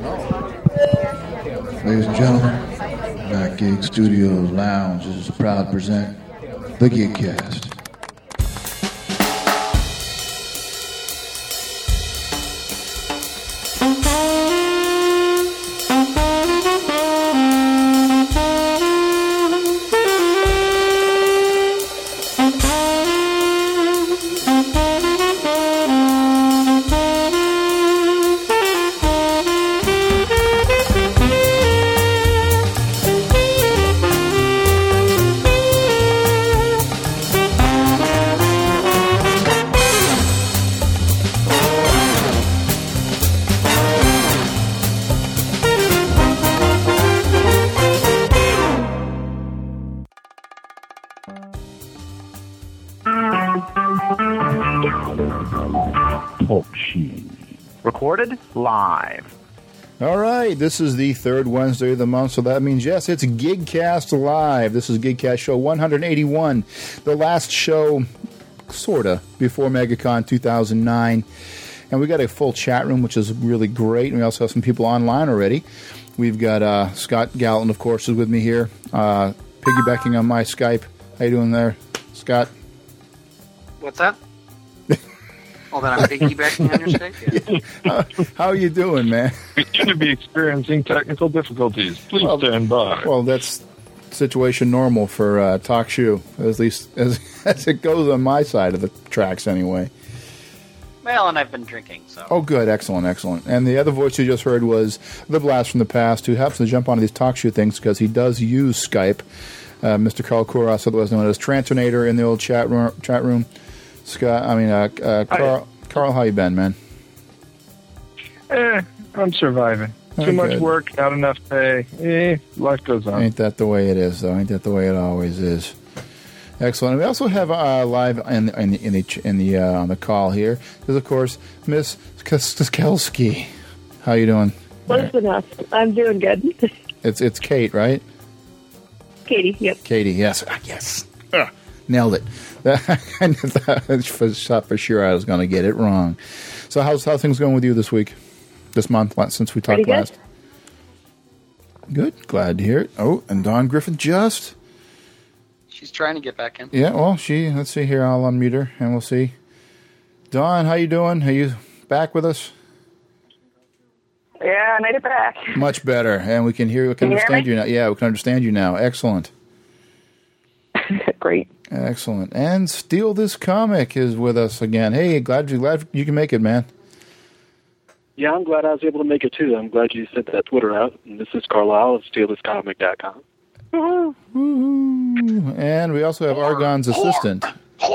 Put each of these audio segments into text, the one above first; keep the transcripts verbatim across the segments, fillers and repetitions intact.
Ladies and gentlemen, Mac Gig Studios Lounge is proud to present the Gigcast. Recorded live. All right, this is the third Wednesday of the month, so that means, yes, it's Gigcast Live. This is Gigcast Show one eighty-one, the last show, sort of, before MegaCon two thousand nine. And we got a full chat room, which is really great. And we also have some people online already. We've got uh, Scott Gallatin, of course, is with me here, uh, piggybacking on my Skype. How you doing there, Scott? What's that? Oh, that I'm piggybacking on your Skype? Yeah. how, how are you doing, man? We seem to be experiencing technical difficulties. Please well, stand by. Well, that's situation normal for uh, Talk Shoe, at least as, as it goes on my side of the tracks anyway. Well, and I've been drinking, so. Oh, good. Excellent, excellent. And the other voice you just heard was the Blast from the Past, who happens to jump onto these Talk Shoe things because he does use Skype. Uh, Mister Carl Kouros, otherwise known as Trantonator in the old chat room. Chat room. Scott, I mean, uh, uh, Carl, Carl, how you been, man? Eh, I'm surviving. Oh, Too much good. work, not enough pay. Eh, life goes on. Ain't that the way it is, though? Ain't that the way it always is? Excellent. And we also have uh, live in, in the in the, in the uh, on the call here is, of course, Miss Skelski. How you doing? Close enough. I'm doing good. It's it's Kate, right? Katie, yep. Katie, yes, yes, Ugh. Nailed it. I thought for sure I was going to get it wrong. So how's how things going with you this week, this month, since we talked Pretty good. last? Good. Glad to hear it. Oh, and Dawn Griffin just. She's trying to get back in. Yeah, well, she, let's see here. I'll unmute her, and we'll see. Dawn, how you doing? Are you back with us? Yeah, I made it back. Much better, and we can hear, we can, Can you understand hear you now. Yeah, we can understand you now. Excellent. Great. Excellent. And Steal This Comic is with us again. Hey, glad you glad you can make it, man. Yeah, I'm glad I was able to make it, too. I'm glad you sent that Twitter out. And this is Carlisle of steal this comic dot com. Woo-hoo. And we also have Argon's assistant.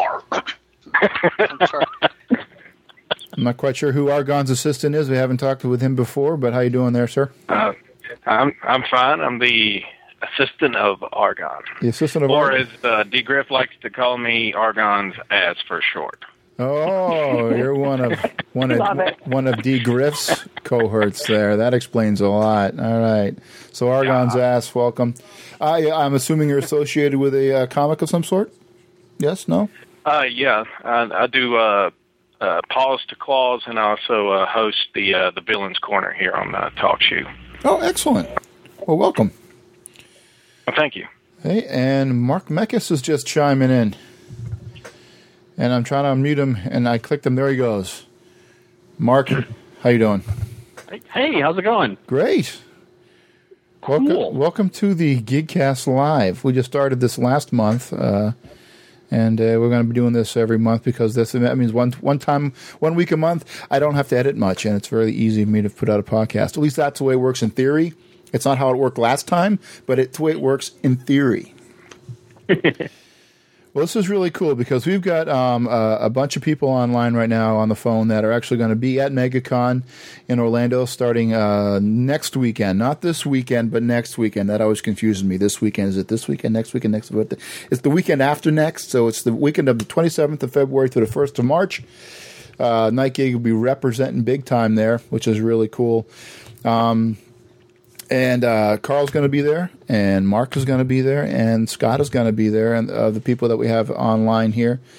I'm sorry. I'm not quite sure who Argon's assistant is. We haven't talked with him before, but how you doing there, sir? Uh, I'm I'm fine. I'm the assistant of Argon. The assistant of Or Argon. as uh, D. Griff likes to call me, Argon's ass for short. Oh, you're one of one of Love it. one of D. Griff's cohorts there. That explains a lot. All right. So Argon's Yeah. ass, welcome. I, I'm assuming you're associated with a uh, comic of some sort? Yes? No? Uh, yeah, I, I do uh, uh, Paws to Claws, and I also uh, host the uh, the Villains Corner here on uh, Talk Shoe. Oh, excellent. Well, welcome. Well, thank you. Hey, and Mark Meckes is just chiming in. And I'm trying to unmute him, and I clicked him. There he goes. Mark, how you doing? Hey, how's it going? Great. Cool. Welcome, welcome to the Gigcast Live. We just started this last month, uh, and uh, we're going to be doing this every month because this that means one one time, one week a month. I don't have to edit much, and it's very easy for me to put out a podcast. At least that's the way it works in theory. It's not how it worked last time, but it's the way it works in theory. Well, this is really cool because we've got um, a, a bunch of people online right now on the phone that are actually going to be at MegaCon in Orlando starting uh, next weekend. Not this weekend, but next weekend. That always confuses me. This weekend, is it this weekend, next weekend, next weekend? It's the weekend after next, so it's the weekend of the twenty-seventh of February to the first of March. Uh, Night Gig will be representing big time there, which is really cool. Um, And uh, Carl's going to be there, and Mark is going to be there, and Scott is going to be there, and uh, the people that we have online here.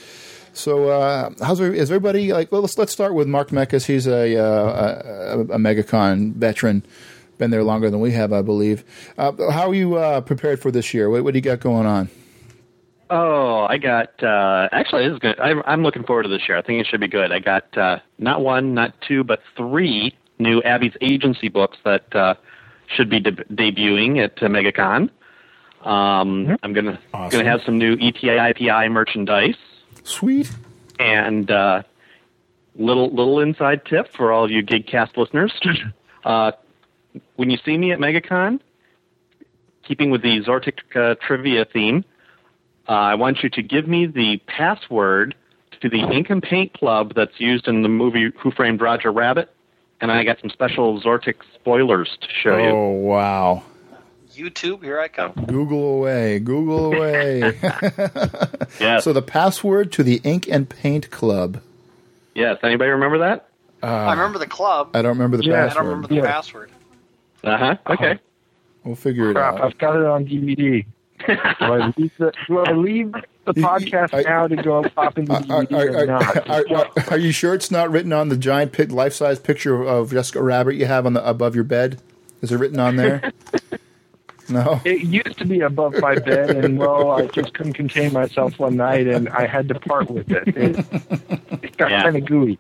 So, uh, how's is everybody like? Well, let's let's start with Mark Mekas. He's a, uh, a a MegaCon veteran, been there longer than we have, I believe. Uh, how are you uh, prepared for this year? What, what do you got going on? Oh, I got, uh, actually, this is good. I'm, I'm looking forward to this year. I think it should be good. I got uh, not one, not two, but three new Abby's Agency books that uh, should be de- debuting at uh, MegaCon. Um, mm-hmm. I'm going to awesome. gonna have some new E T A I P I merchandise. Sweet. And uh, little little inside tip for all of you GigCast listeners. uh, when you see me at MegaCon, keeping with the Zortic uh, trivia theme, Uh, I want you to give me the password to the Ink and Paint Club that's used in the movie Who Framed Roger Rabbit, and I got some special Zortic spoilers to show oh, you. Oh, wow. YouTube, here I come. Google away, Google away. Yes. So the password to the Ink and Paint Club. Yes, anybody remember that? Uh, I remember the club. I don't remember the yeah, password. I don't remember the yeah. password. Uh-huh, okay. We'll figure it Crap, out. I've got it on D V D. do, I leave the, do I leave the podcast I, now to go and pop in the are, D V D or are, not? Are, are, are you sure it's not written on the giant pic, life-size picture of Jessica Rabbit you have on the above your bed? Is it written on there? No? It used to be above my bed, and, well, I just couldn't contain myself one night, and I had to part with it. It, it got Yeah. kind of gooey.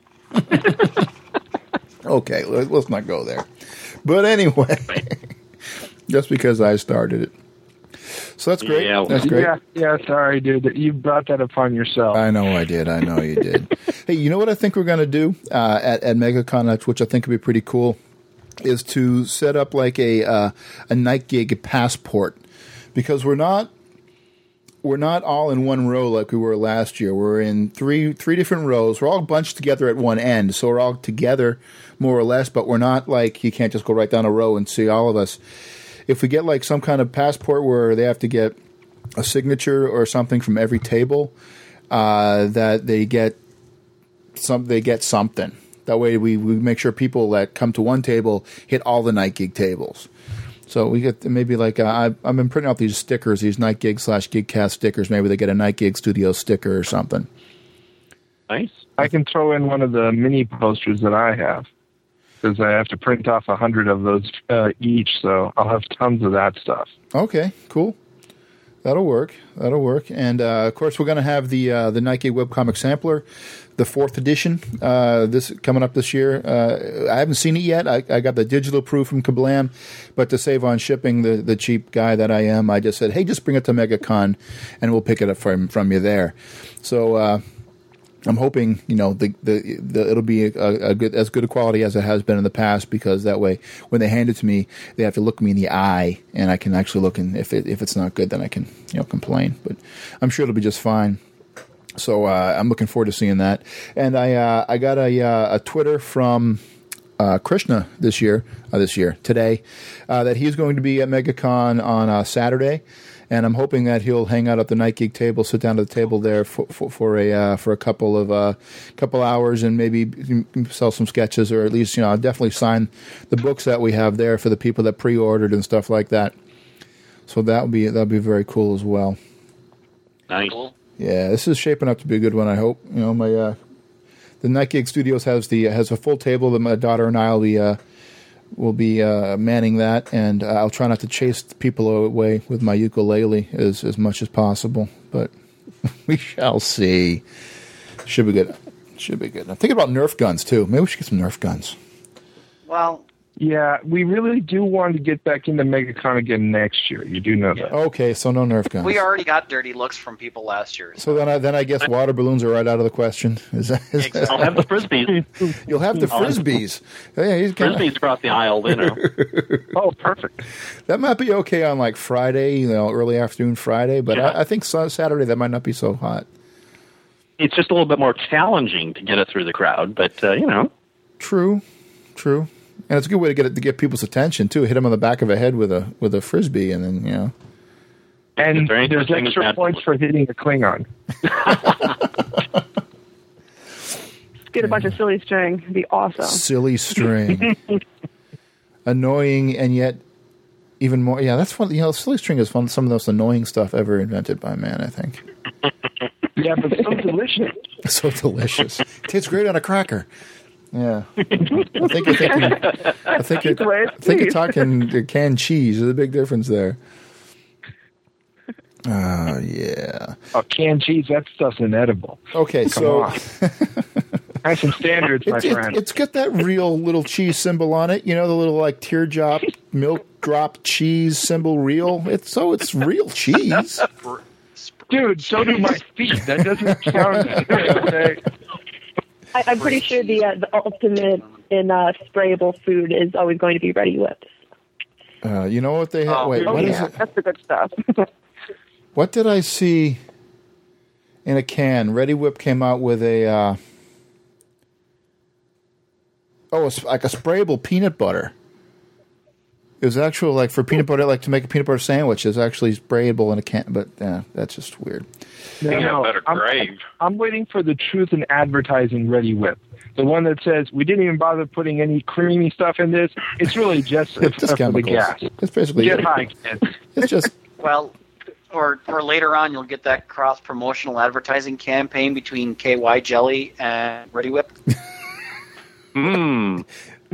Okay, let, let's not go there. But anyway, just because I started it. So that's great. Yeah. That's great. Yeah, yeah, sorry, dude. You brought that upon yourself. I know I did. I know you did. Hey, you know what I think we're going to do uh, at, at MegaCon, which I think would be pretty cool, is to set up like a uh, a night gig passport, because we're not we're not all in one row like we were last year. We're in three three different rows. We're all bunched together at one end, so we're all together more or less, but we're not like you can't just go right down a row and see all of us. If we get like some kind of passport where they have to get a signature or something from every table, uh, that they get some, they get something. That way, we, we make sure people that come to one table hit all the night gig tables. So we get maybe like uh, I've, I've been printing out these stickers, these night gig slash gigcast stickers. Maybe they get a night gig studio sticker or something. Nice. I can throw in one of the mini posters that I have, because I have to print off a hundred of those uh, each, so I'll have tons of that stuff. Okay, cool. That'll work. That'll work. And uh, of course, we're going to have the uh, the Night Gig webcomic sampler, the fourth edition, uh, this coming up this year. Uh, I haven't seen it yet. I, I got the digital proof from Kablam, but to save on shipping, the, the cheap guy that I am, I just said, hey, just bring it to MegaCon, and we'll pick it up from from you there. So. Uh, I'm hoping, you know, the, the, the it'll be a, a good as good a quality as it has been in the past, because that way, when they hand it to me, they have to look me in the eye, and I can actually look, and if it, if it's not good, then I can, you know, complain. But I'm sure it'll be just fine. So uh, I'm looking forward to seeing that. And I uh, I got a uh, a Twitter from uh, Krishna this year, uh, this year today, uh, that he's going to be at MegaCon on uh, Saturday. And I'm hoping that he'll hang out at the Night Gig table, sit down at the table there for for, for a uh, for a couple of uh, couple hours, and maybe sell some sketches, or at least, you know, I'll definitely sign the books that we have there for the people that pre-ordered and stuff like that. So that would be that'll be very cool as well. Nice. Yeah, this is shaping up to be a good one. I hope. You know, my uh, the Night Gig Studios has the has a full table that my daughter and I will be. Uh, We'll be uh, manning that, and uh, I'll try not to chase people away with my ukulele as as much as possible. But we shall see. Should be good. Should be good. I'm thinking about Nerf guns too. Maybe we should get some Nerf guns. Well, yeah, we really do want to get back into MegaCon again next year. You do know that. Okay, so no Nerf guns. we already got dirty looks from people last year. So then, I, then I guess water balloons are right out of the question. Is that? Is Exactly. that I'll have the frisbees. you'll have the frisbees. Yeah, he's kinda, Frisbees across the aisle, you know. Oh, perfect. that might be okay on like Friday, you know, early afternoon Friday. But Yeah. I, I think Saturday that might not be so hot. It's just a little bit more challenging to get it through the crowd, but, uh, you know. True, true. And it's a good way to get it to get people's attention too. Hit them on the back of the head with a with a frisbee, and then, you know. And There ain't there's such thing as extra bad points for hitting a Klingon. Get a bunch of silly string. It'd be awesome. Silly string, annoying, and yet even more. Yeah, that's one. You know, silly string is fun. Some of the most annoying stuff ever invented by man, I think. Yeah, but so delicious. So delicious. Tastes great on a cracker. Yeah. I think you're thinking, I think you're, I think you're talking canned cheese. There's a big difference there. Oh, uh, yeah. Oh, canned cheese, that stuff's inedible. Okay, Come so... on. I have some standards, my it's, it, friend. It's got that real little cheese symbol on it. You know, the little, like, teardrop, milk drop cheese symbol real. It's So it's real cheese. Dude, so do my feet. That doesn't count. Okay. I, I'm pretty sure the uh, the ultimate in uh, sprayable food is always going to be Ready Whip. Uh, you know what they have? Oh, Wait, oh what yeah, is it? That's the good stuff. What did I see in a can? Ready Whip came out with a uh, oh, it's like a sprayable peanut butter. It was actual like for peanut butter, like to make a peanut butter sandwich. It's actually sprayable in a can, but yeah, that's just weird. No, no, better I'm, grave. I'm waiting for the truth in advertising Ready Whip. The one that says, we didn't even bother putting any creamy stuff in this. It's really just, It's just for the chemicals. gas. It's basically Get it. high, kids. It's just Well, or or later on, you'll get that cross promotional advertising campaign between K Y Jelly and Ready Whip. Mmm.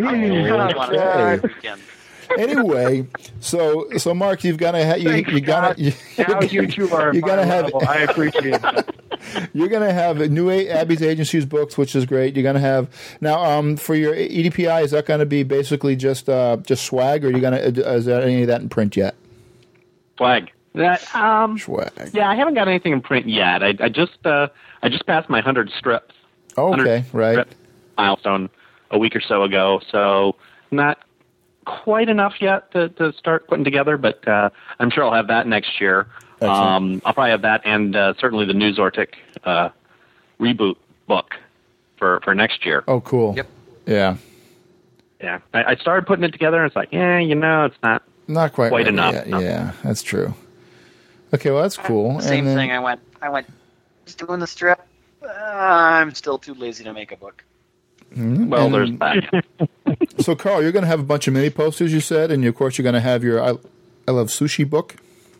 okay. Anyway, so so Mark, you've got to ha- you, Thanks, you got God. to Now you two are you got to my have level. I appreciate that. You're going to have new A- Abby's Agency's books, which is great. You're going to have now um, for your E D P I. Is that going to be basically just uh, just swag, or are you going to is there any of that in print yet? Swag. That um. Swag. Yeah, I haven't got anything in print yet. I, I just uh, I just passed my hundred strips. Oh, okay, one hundred right. strip milestone a week or so ago. So not quite enough yet to, to start putting together, but uh, I'm sure I'll have that next year. Um, I'll probably have that and uh, certainly the new Zortic uh, reboot book for, for next year. Oh, cool. Yep. Yeah. Yeah, I, I started putting it together, and it's like, yeah, you know, it's not Not quite, quite ready enough. yet. Yeah, that's true. Okay, well, that's cool. Same And then- thing. I went. I went. Just doing the strip. Uh, I'm still too lazy to make a book. Mhm. Well, And there's then- that. So, Carl, you're going to have a bunch of mini posters, you said, and of course, you're going to have your I, I Love Sushi book.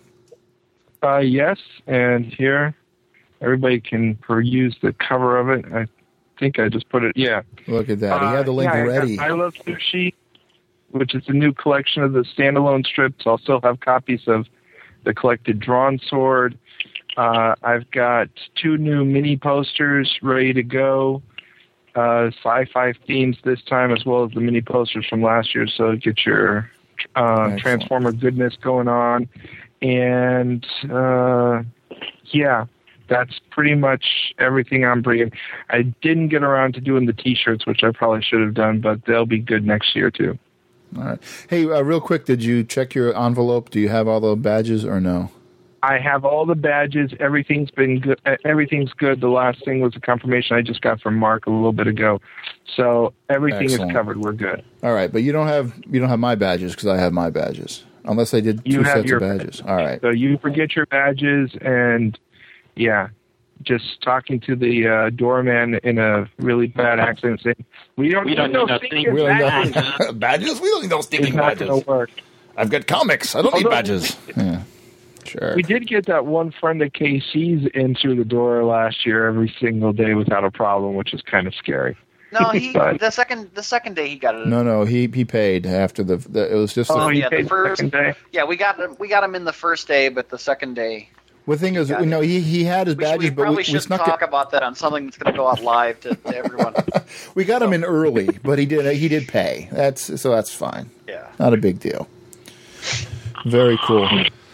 Uh, yes, and here, everybody can peruse the cover of it. I think I just put it, yeah. Look at that. He Uh, had the link yeah, I got ready. I Love Sushi, which is a new collection of the standalone strips. I'll still have copies of the collected Drawn Sword. Uh, I've got two new mini posters ready to go. Uh, sci-fi themes this time, as well as the mini posters from last year. So get your uh, Excellent. Transformer goodness going on. And uh, yeah, that's pretty much everything I'm bringing. I didn't get around to doing the T-shirts, which I probably should have done, but they'll be good next year too. All right. Hey, uh, real quick, did you check your envelope? Do you have all the badges or no? I have all the badges. Everything's been good. Everything's good. The last thing was a confirmation I just got from Mark a little bit ago. So everything Excellent. is covered. We're good. All right, but you don't have you don't have my badges because I have my badges. Unless I did You two have sets your of badges. All right. So you forget your badges, and yeah, just talking to the uh, doorman in a really bad accent, saying, "We don't, We don't need need no no stinking stinking We don't badges." know- badges? We don't need no It's stinking not going badges. to work. I've got comics. I don't need Although- badges. Yeah, sure. We did get that one friend of K C's in through the door last year every single day without a problem, which is kind of scary. No, he But- the second the second day he got it. No, no, he he paid after the. the it was just. Oh, the, he yeah, the paid the first- second day? Yeah, we got him. We got him in the first day, but the second day, the thing is, got you know, he he had his we, should- badges, we but probably we, we should snuck talk it. about that on something that's going to go out live to, to everyone. We got him in early, but he did he did pay. That's so that's fine. Yeah. Not a big deal. Very cool.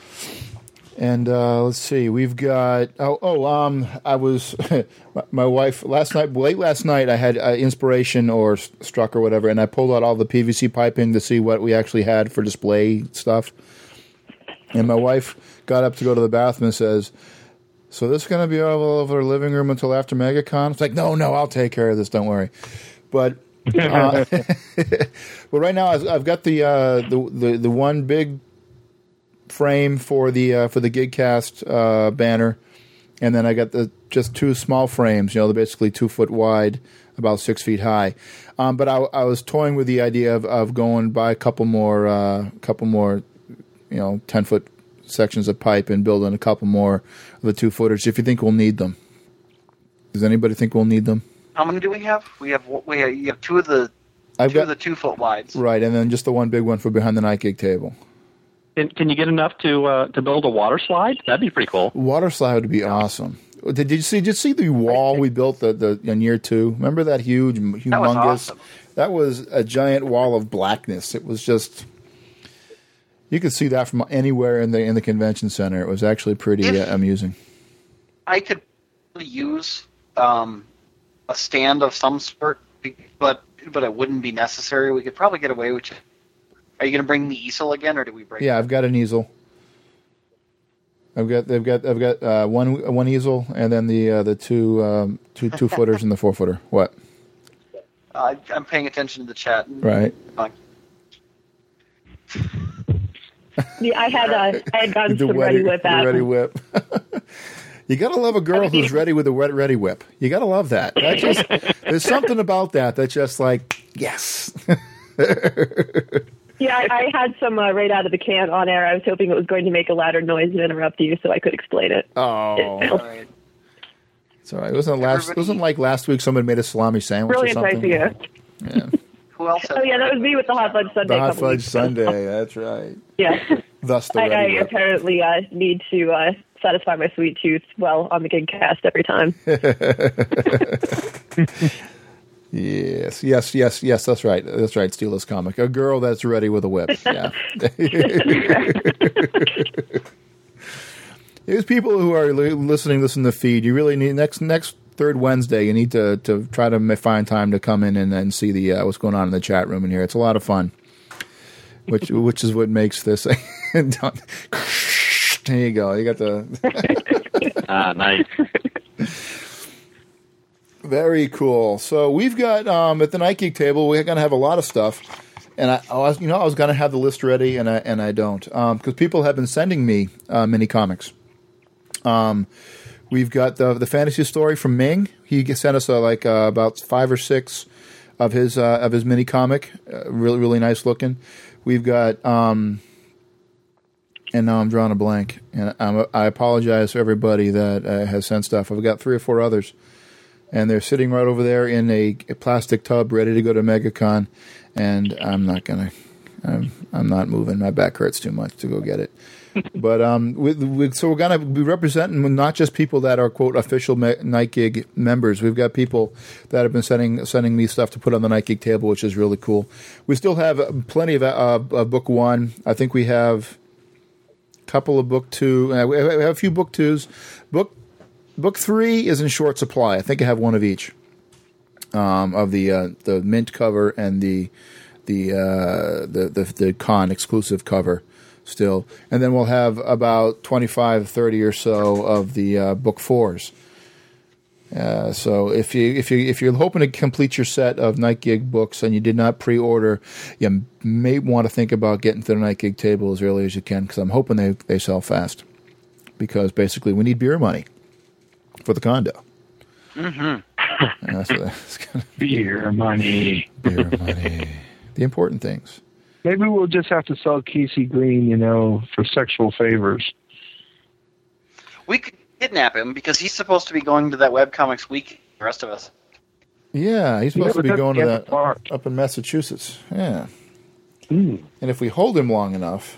And uh, let's see, we've got oh oh um I was my- my wife last night late last night I had uh, inspiration or s- struck or whatever, and I pulled out all the P V C piping to see what we actually had for display stuff. And my wife got up to go to the bathroom and says, "So this is going to be all over our living room until after MegaCon?" It's like, no, no, I'll take care of this. Don't worry. But uh, well, right now I've I've got the uh, the, the the one big frame for the uh, for the GigCast uh, banner, and then I got the just two small frames. You know, they're basically two foot wide, about six feet high. Um, but I, I was toying with the idea of, of going buy a couple more, uh, couple more, you know, ten foot sections of pipe and building a couple more of the two footers if you think we'll need them. Does anybody think we'll need them? How many do we have? We have we have, you have two of the I've two got of the two foot wides. right, and then just the one big one for behind the night gig table. Can, can you get enough to uh, to build a water slide? That'd be pretty cool. Water slide would be awesome. Did, did you see? Did you see the wall we built the, the in year two? Remember that huge, humongous? That was awesome. That was a giant wall of blackness. It was just. You could see that from anywhere in the in the convention center. It was actually pretty If- uh, amusing. I could use um, a stand of some sort, but but it wouldn't be necessary. We could probably get away with it. Are you going to bring the easel again, or do we bring? Yeah, I've got an easel. I've got they've got I've got uh, one one easel and then the uh, the two um, two two footers and the four footer. What? Uh, I'm paying attention to the chat. Right. Fine. Yeah, I had uh, I had gotten The some ready, ready whip the at. ready whip. You gotta love a girl who's ready with a red ready whip. You gotta love that. That just there's something about that that's just like yes. Yeah, I, I had some uh, right out of the can on air. I was hoping it was going to make a louder noise and interrupt you, so I could explain it. Oh, All right. it's all right. It wasn't last. It wasn't like last week. Someone made a salami sandwich Brilliant or something. idea. Yeah. Who else? Has Oh yeah, that was me with the hot fudge sundae. The hot a couple fudge weeks ago. sundae. That's right. Yeah, Thus the I, I ready whip. apparently uh, need to uh, satisfy my sweet tooth well on the gig cast every time. Yes, yes, yes, yes. That's right. That's right. Steelers comic. A girl that's ready with a whip. Yeah. There's people who are li- listening. Listen to the feed. You really need next next third Wednesday. You need to, to try to ma- find time to come in and, and see the uh, what's going on in the chat room in here. It's a lot of fun. Which which is what makes this. There you go. You got the. Ah, nice. Very cool. So we've got um, at the Night Geek table, we're going to have a lot of stuff, and I, I was, you know, I was going to have the list ready, and I and I don't, because um, people have been sending me uh, mini comics. Um, we've got the the fantasy story from Ming. He sent us uh, like uh, about five or six of his uh, of his mini comic, uh, really really nice looking. We've got. Um, And now I'm drawing a blank, and I'm, I apologize to everybody that uh, has sent stuff. I've got three or four others, and they're sitting right over there in a, a plastic tub, ready to go to MegaCon. And I'm not gonna, I'm, I'm not moving. My back hurts too much to go get it. But um, we, we, so we're gonna be representing not just people that are quote official me- Night Gig members. We've got people that have been sending sending me stuff to put on the Night Gig table, which is really cool. We still have plenty of uh, uh, book one. I think we have. Couple of book two. Uh, we have a few book twos. Book book three is in short supply. I think I have one of each um, of the uh, the mint cover and the the, uh, the the the con exclusive cover still, and then we'll have about twenty-five, thirty or so of the uh, book fours. Uh, so if you if you if you're hoping to complete your set of Night Gig books and you did not pre-order, you may want to think about getting to the Night Gig table as early as you can, because I'm hoping they they sell fast. Because basically we need beer money for the condo. Mm-hmm. And that's what that's gonna Beer money. beer money. The important things. Maybe we'll just have to sell Casey Green, you know, for sexual favors. We could kidnap him because he's supposed to be going to that webcomics week. The rest of us. Yeah, he's supposed Yeah, to be but going to that's that far. up in Massachusetts. Yeah. Mm. And if we hold him long enough,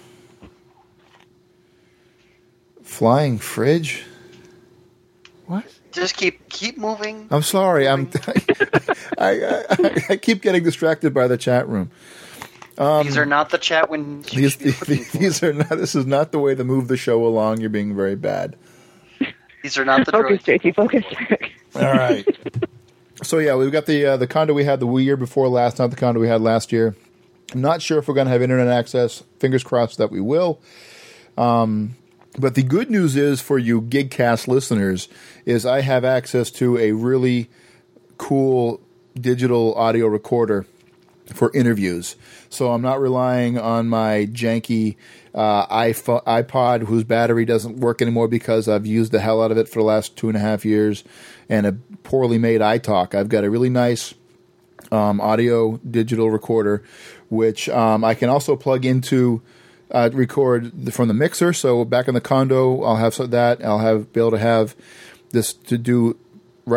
flying fridge. What? Just keep keep moving. I'm sorry. I'm. I, I, I keep getting distracted by the chat room. Um, These are not the chat when These, these are not. This is not the way to move the show along. You're being very bad. These are not the Focus, droids. J T, focus. All right. So yeah, we've got the uh, the condo we had the year before last, not the condo we had last year. I'm not sure if we're going to have internet access. Fingers crossed that we will. Um, but the good news is for you GigCast listeners is I have access to a really cool digital audio recorder for interviews. So I'm not relying on my janky uh, iPhone, iPod whose battery doesn't work anymore because I've used the hell out of it for the last two and a half years, and a poorly made iTalk. I've got a really nice um, audio digital recorder, which um, I can also plug into uh, record from the mixer. So back in the condo, I'll have some of that. I'll have be able to have this to do right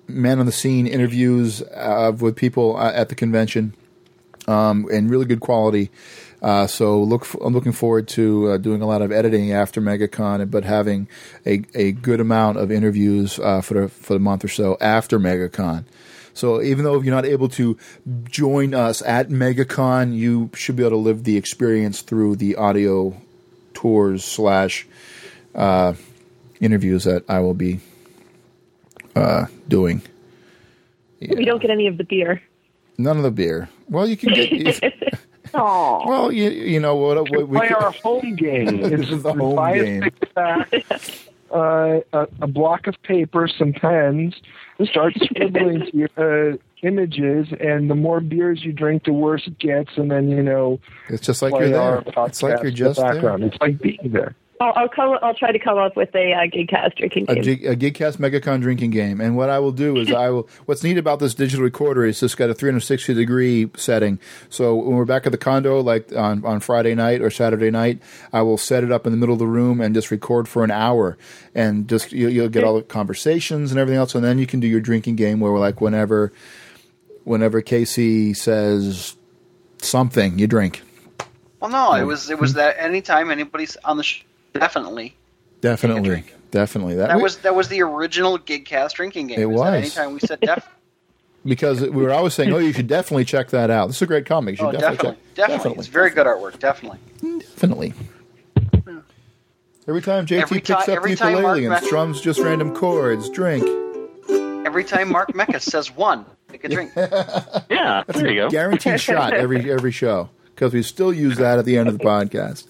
man on the scene interviews uh, with people uh, at the convention, um, and really good quality. Uh, so look, f- I'm looking forward to uh, doing a lot of editing after MegaCon, but having a, a good amount of interviews uh, for the for the month or so after MegaCon. So even though you're not able to join us at MegaCon, you should be able to live the experience through the audio tours slash uh, interviews that I will be uh, doing. Yeah. We don't get any of the beer. None of the beer. Well, you can get. If, Aww. Well, you you know what? We, we play could, our home game. This is the home buy game. A six-pack, uh, a, a block of paper, some pens, and start scribbling your uh, images. And the more beers you drink, the worse it gets. And then you know, it's just like you're there. It's like you're just the there. It's like being there. I'll I'll, come, I'll try to come up with a uh, GigCast drinking game. A, G, a GigCast MegaCon drinking game. And what I will do is I will. What's neat about this digital recorder is it's got a three sixty degree setting. So when we're back at the condo, like on, on Friday night or Saturday night, I will set it up in the middle of the room and just record for an hour. And just you, you'll get all the conversations and everything else. And then you can do your drinking game where we're like whenever, whenever Casey says something, you drink. Well, no, it was it was that anytime anybody's on the show. Definitely. Definitely. Definitely. That, that we, was that was the original GigCast drinking game. It was. was. Anytime we said def. Because we were always saying, oh, you should definitely check that out. This is a great comic. You should oh, definitely, definitely, check. definitely. Definitely. It's very good artwork. Definitely. Definitely. Yeah. Every time J T every picks ti- up the ukulele and strums just random chords, drink. Every time Mark Mecca says one, make a drink. Yeah, That's there you go. Guaranteed shot every every show because we still use that at the end of the podcast.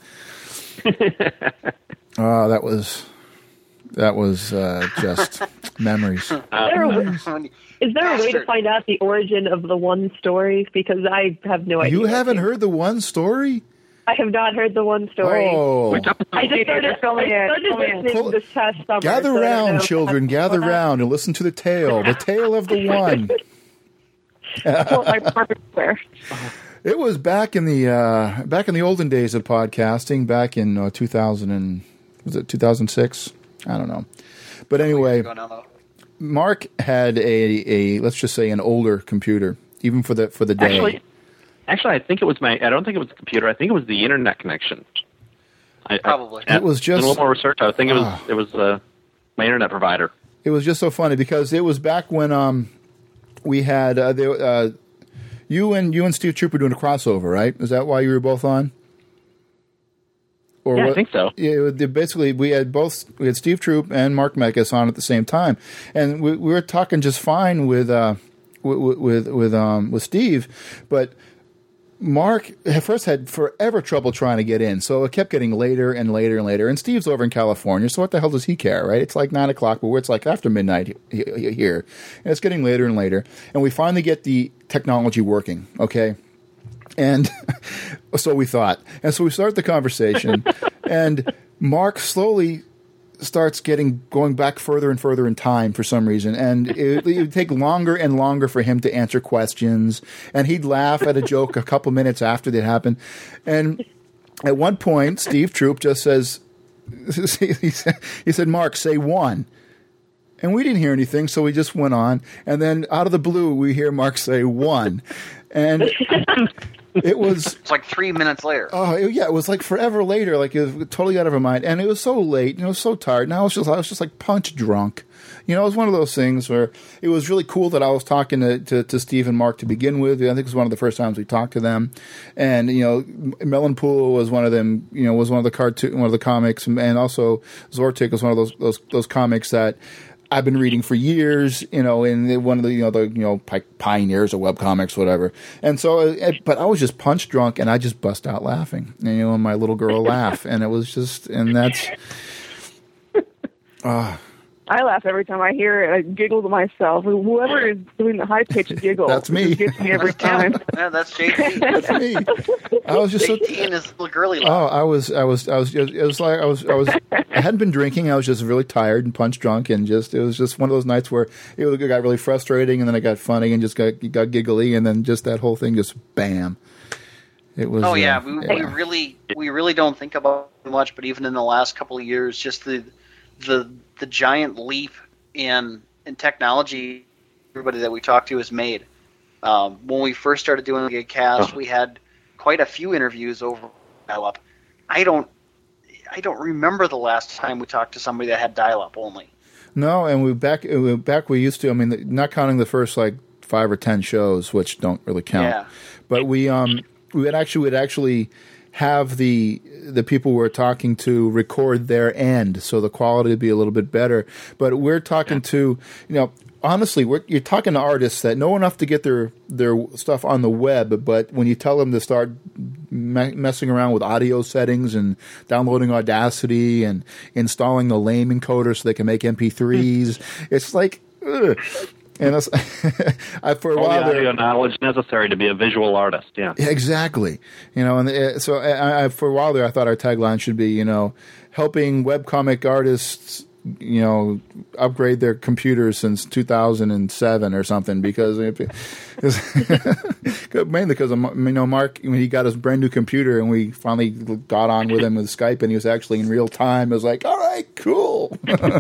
Oh, that was that was uh, just memories. Is there, a way, is there a way to find out the origin of the one story? Because I have no idea. You haven't heard the one story? I have not heard the one story. Oh. I just started, I started listening this past summer. Gather so round, children. Gather round and listen to the tale. The tale of the one. Well, my perfect square. It was back in the uh, back in the olden days of podcasting. Back in uh, two thousand and was it two thousand six? I don't know. But anyway, Mark had a, a let's just say an older computer, even for the for the day. Actually, actually, I think it was my. I don't think it was the computer. I think it was the internet connection. I, Probably. I, it was just a little more research. I think it was uh, it was uh, my internet provider. It was just so funny because it was back when um we had uh, the, uh, you and you and Steve Troop were doing a crossover, right? Is that why you were both on? Or yeah, what? I think so. Yeah, basically we had both we had Steve Troop and Mark Mekas on at the same time, and we, we were talking just fine with uh with with with um with Steve, but Mark at first had forever trouble trying to get in, so it kept getting later and later and later. And Steve's over in California, so what the hell does he care, right? It's like nine o'clock, but it's like after midnight here, and it's getting later and later. And we finally get the technology working, okay? And so we thought, and so we start the conversation, and Mark slowly starts getting going back further and further in time for some reason, and it, it would take longer and longer for him to answer questions, and he'd laugh at a joke a couple minutes after that happened. And at one point, Steve Troop just says, he said, he said, "Mark, say one." And we didn't hear anything, so we just went on. And then out of the blue, we hear Mark say one. And it was... It's like three minutes later. Oh, it, yeah, it was like forever later. Like, it was totally out of our mind. And it was so late, and I was so tired. And I was just, I was just like punch drunk. You know, it was one of those things where it was really cool that I was talking to, to, to Steve and Mark to begin with. I think it was one of the first times we talked to them. And, you know, Melonpool was one of them, you know, was one of the cartoon, one of the comics. And also Zortik was one of those, those, those comics that I've been reading for years, you know, and one of the, you know, the, you know, pioneers of webcomics, whatever. And so, but I was just punch drunk and I just bust out laughing, and, you know, and my little girl laugh. And it was just, and that's, uh, I laugh every time I hear it. I giggle to myself. Whoever is doing the high-pitched giggle, that's me. Gets me every time. Yeah, that's J T. That's me. I was just J T so, and his little girly laugh. Oh, I was, I was, I was, it was like I was, I was, I hadn't been drinking. I was just really tired and punch drunk, and just it was just one of those nights where it got really frustrating, and then it got funny, and just got got giggly, and then just that whole thing just bam. It was. Oh yeah, uh, we, yeah. we really we really don't think about it much, but even in the last couple of years, just the the the giant leap in in technology everybody that we talked to has made. Um, when we first started doing the Gigcast, Oh. we had quite a few interviews over dial-up. I don't, I don't remember the last time we talked to somebody that had dial-up only. No, and we back we- back we used to. I mean, not counting the first like five or ten shows, which don't really count. Yeah. But we um we would actually would actually have the the people we're talking to record their end, so the quality would be a little bit better. But we're talking to, you know, honestly, we're, you're talking to artists that know enough to get their their stuff on the web, but when you tell them to start me- messing around with audio settings and downloading Audacity and installing the lame encoder so they can make M P threes, it's like, ugh. And that's, I, for a All while the audio there, knowledge necessary to be a visual artist. Yeah. yeah, exactly. You know, and uh, so I, I, for a while there, I thought our tagline should be, you know, helping webcomic artists, you know, upgrade their computers since two thousand seven or something, because it, mainly because of, you know, Mark, when he got his brand new computer and we finally got on with him with Skype and he was actually in real time, it was like, all right, cool.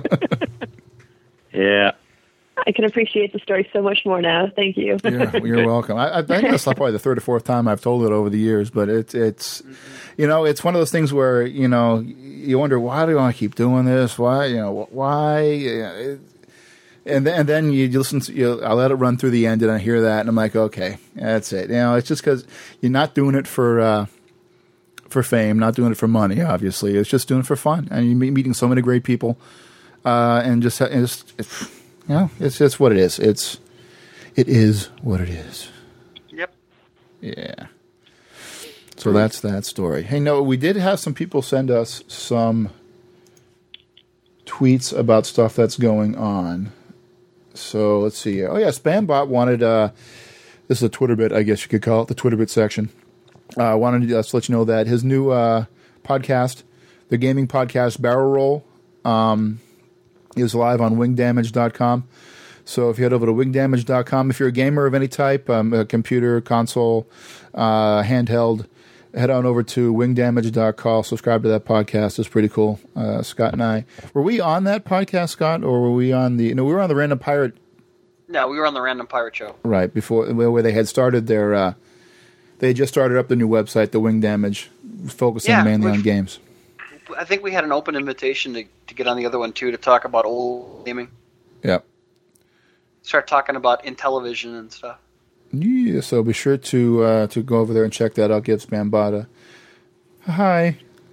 Yeah. I can appreciate the story so much more now. Thank you. Yeah, you're welcome. I, I think that's probably the third or fourth time I've told it over the years, but it's it's, you know, it's one of those things where, you know, you wonder, why do I keep doing this? Why, you know, why? It, and then, and then you listen to, you, I let it run through the end and I hear that and I'm like, okay, that's it. You know, it's just because you're not doing it for uh, for fame, not doing it for money. Obviously, it's just doing it for fun, and you're meeting so many great people, uh, and just and just. It's, You know, it's just what it is. It's it is what it is. Yep. Yeah. So that's that story. Hey, no, we did have some people send us some tweets about stuff that's going on. So let's see. Oh yeah, Spambot wanted. Uh, this is a Twitter bit, I guess you could call it, the Twitter bit section. I uh, wanted to just let you know that his new uh, podcast, the gaming podcast Barrel Roll, um, is live on wing damage dot com. So if you head over to wing damage dot com, if you're a gamer of any type, um, a computer, console, uh, handheld, head on over to wing damage dot com. Subscribe to that podcast. It's pretty cool. Uh, Scott and I, were we on that podcast, Scott, or were we on the? No, we were on the Random Pirate. No, we were on the Random Pirate Show. Right before, where they had started their. Uh, they had just started up the new website, the Wing Damage, focusing Yeah, mainly which- on games. I think we had an open invitation to, to get on the other one too, to talk about old gaming. Yep. Start talking about Intellivision and stuff. Yeah, so be sure to uh, to go over there and check that out. Give Spambot a hi.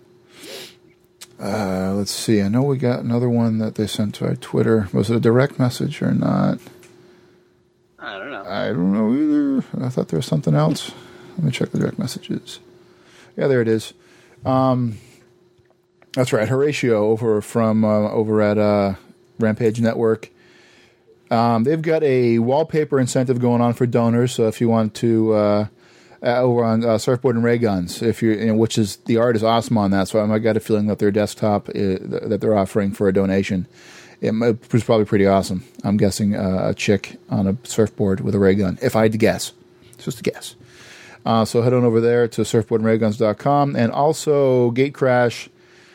Uh, let's see. I know we got another one that they sent to our Twitter. Was it a direct message or not? I don't know. I don't know either. I thought there was something else. Let me check the direct messages. Yeah, there it is. Um, that's right, Horatio over from uh, over at uh, Rampage Network. Um, they've got a wallpaper incentive going on for donors. So if you want to, uh, uh, over on uh, Surfboard and Ray Guns, if you, you know, which is the art is awesome on that. So I got a feeling that their desktop is, that they're offering for a donation, it was probably pretty awesome. I'm guessing uh, a chick on a surfboard with a ray gun. If I had to guess, it's just a guess. Uh, so head on over there to surfboard and ray guns dot com, and also Gatecrash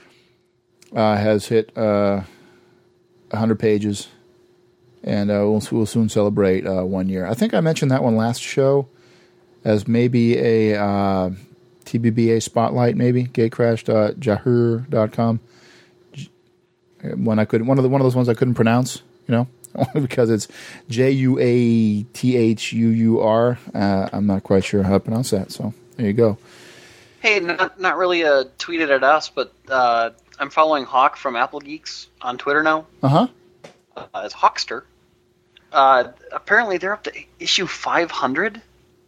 uh, has hit uh, one hundred pages. And uh, we'll, we'll soon celebrate uh, one year. I think I mentioned that one last show as maybe a uh, T B B A spotlight, maybe gatecrash dot yahoo dot com. When I could, one of the one of those ones I couldn't pronounce, you know, because it's J U A T H U U R. Uh, I'm not quite sure how to pronounce that. So there you go. Hey, not not really uh, tweeted at us, but uh, I'm following Hawk from Apple Geeks on Twitter now. Uh huh. Uh, as Hawkster. Uh, apparently, they're up to issue five hundred.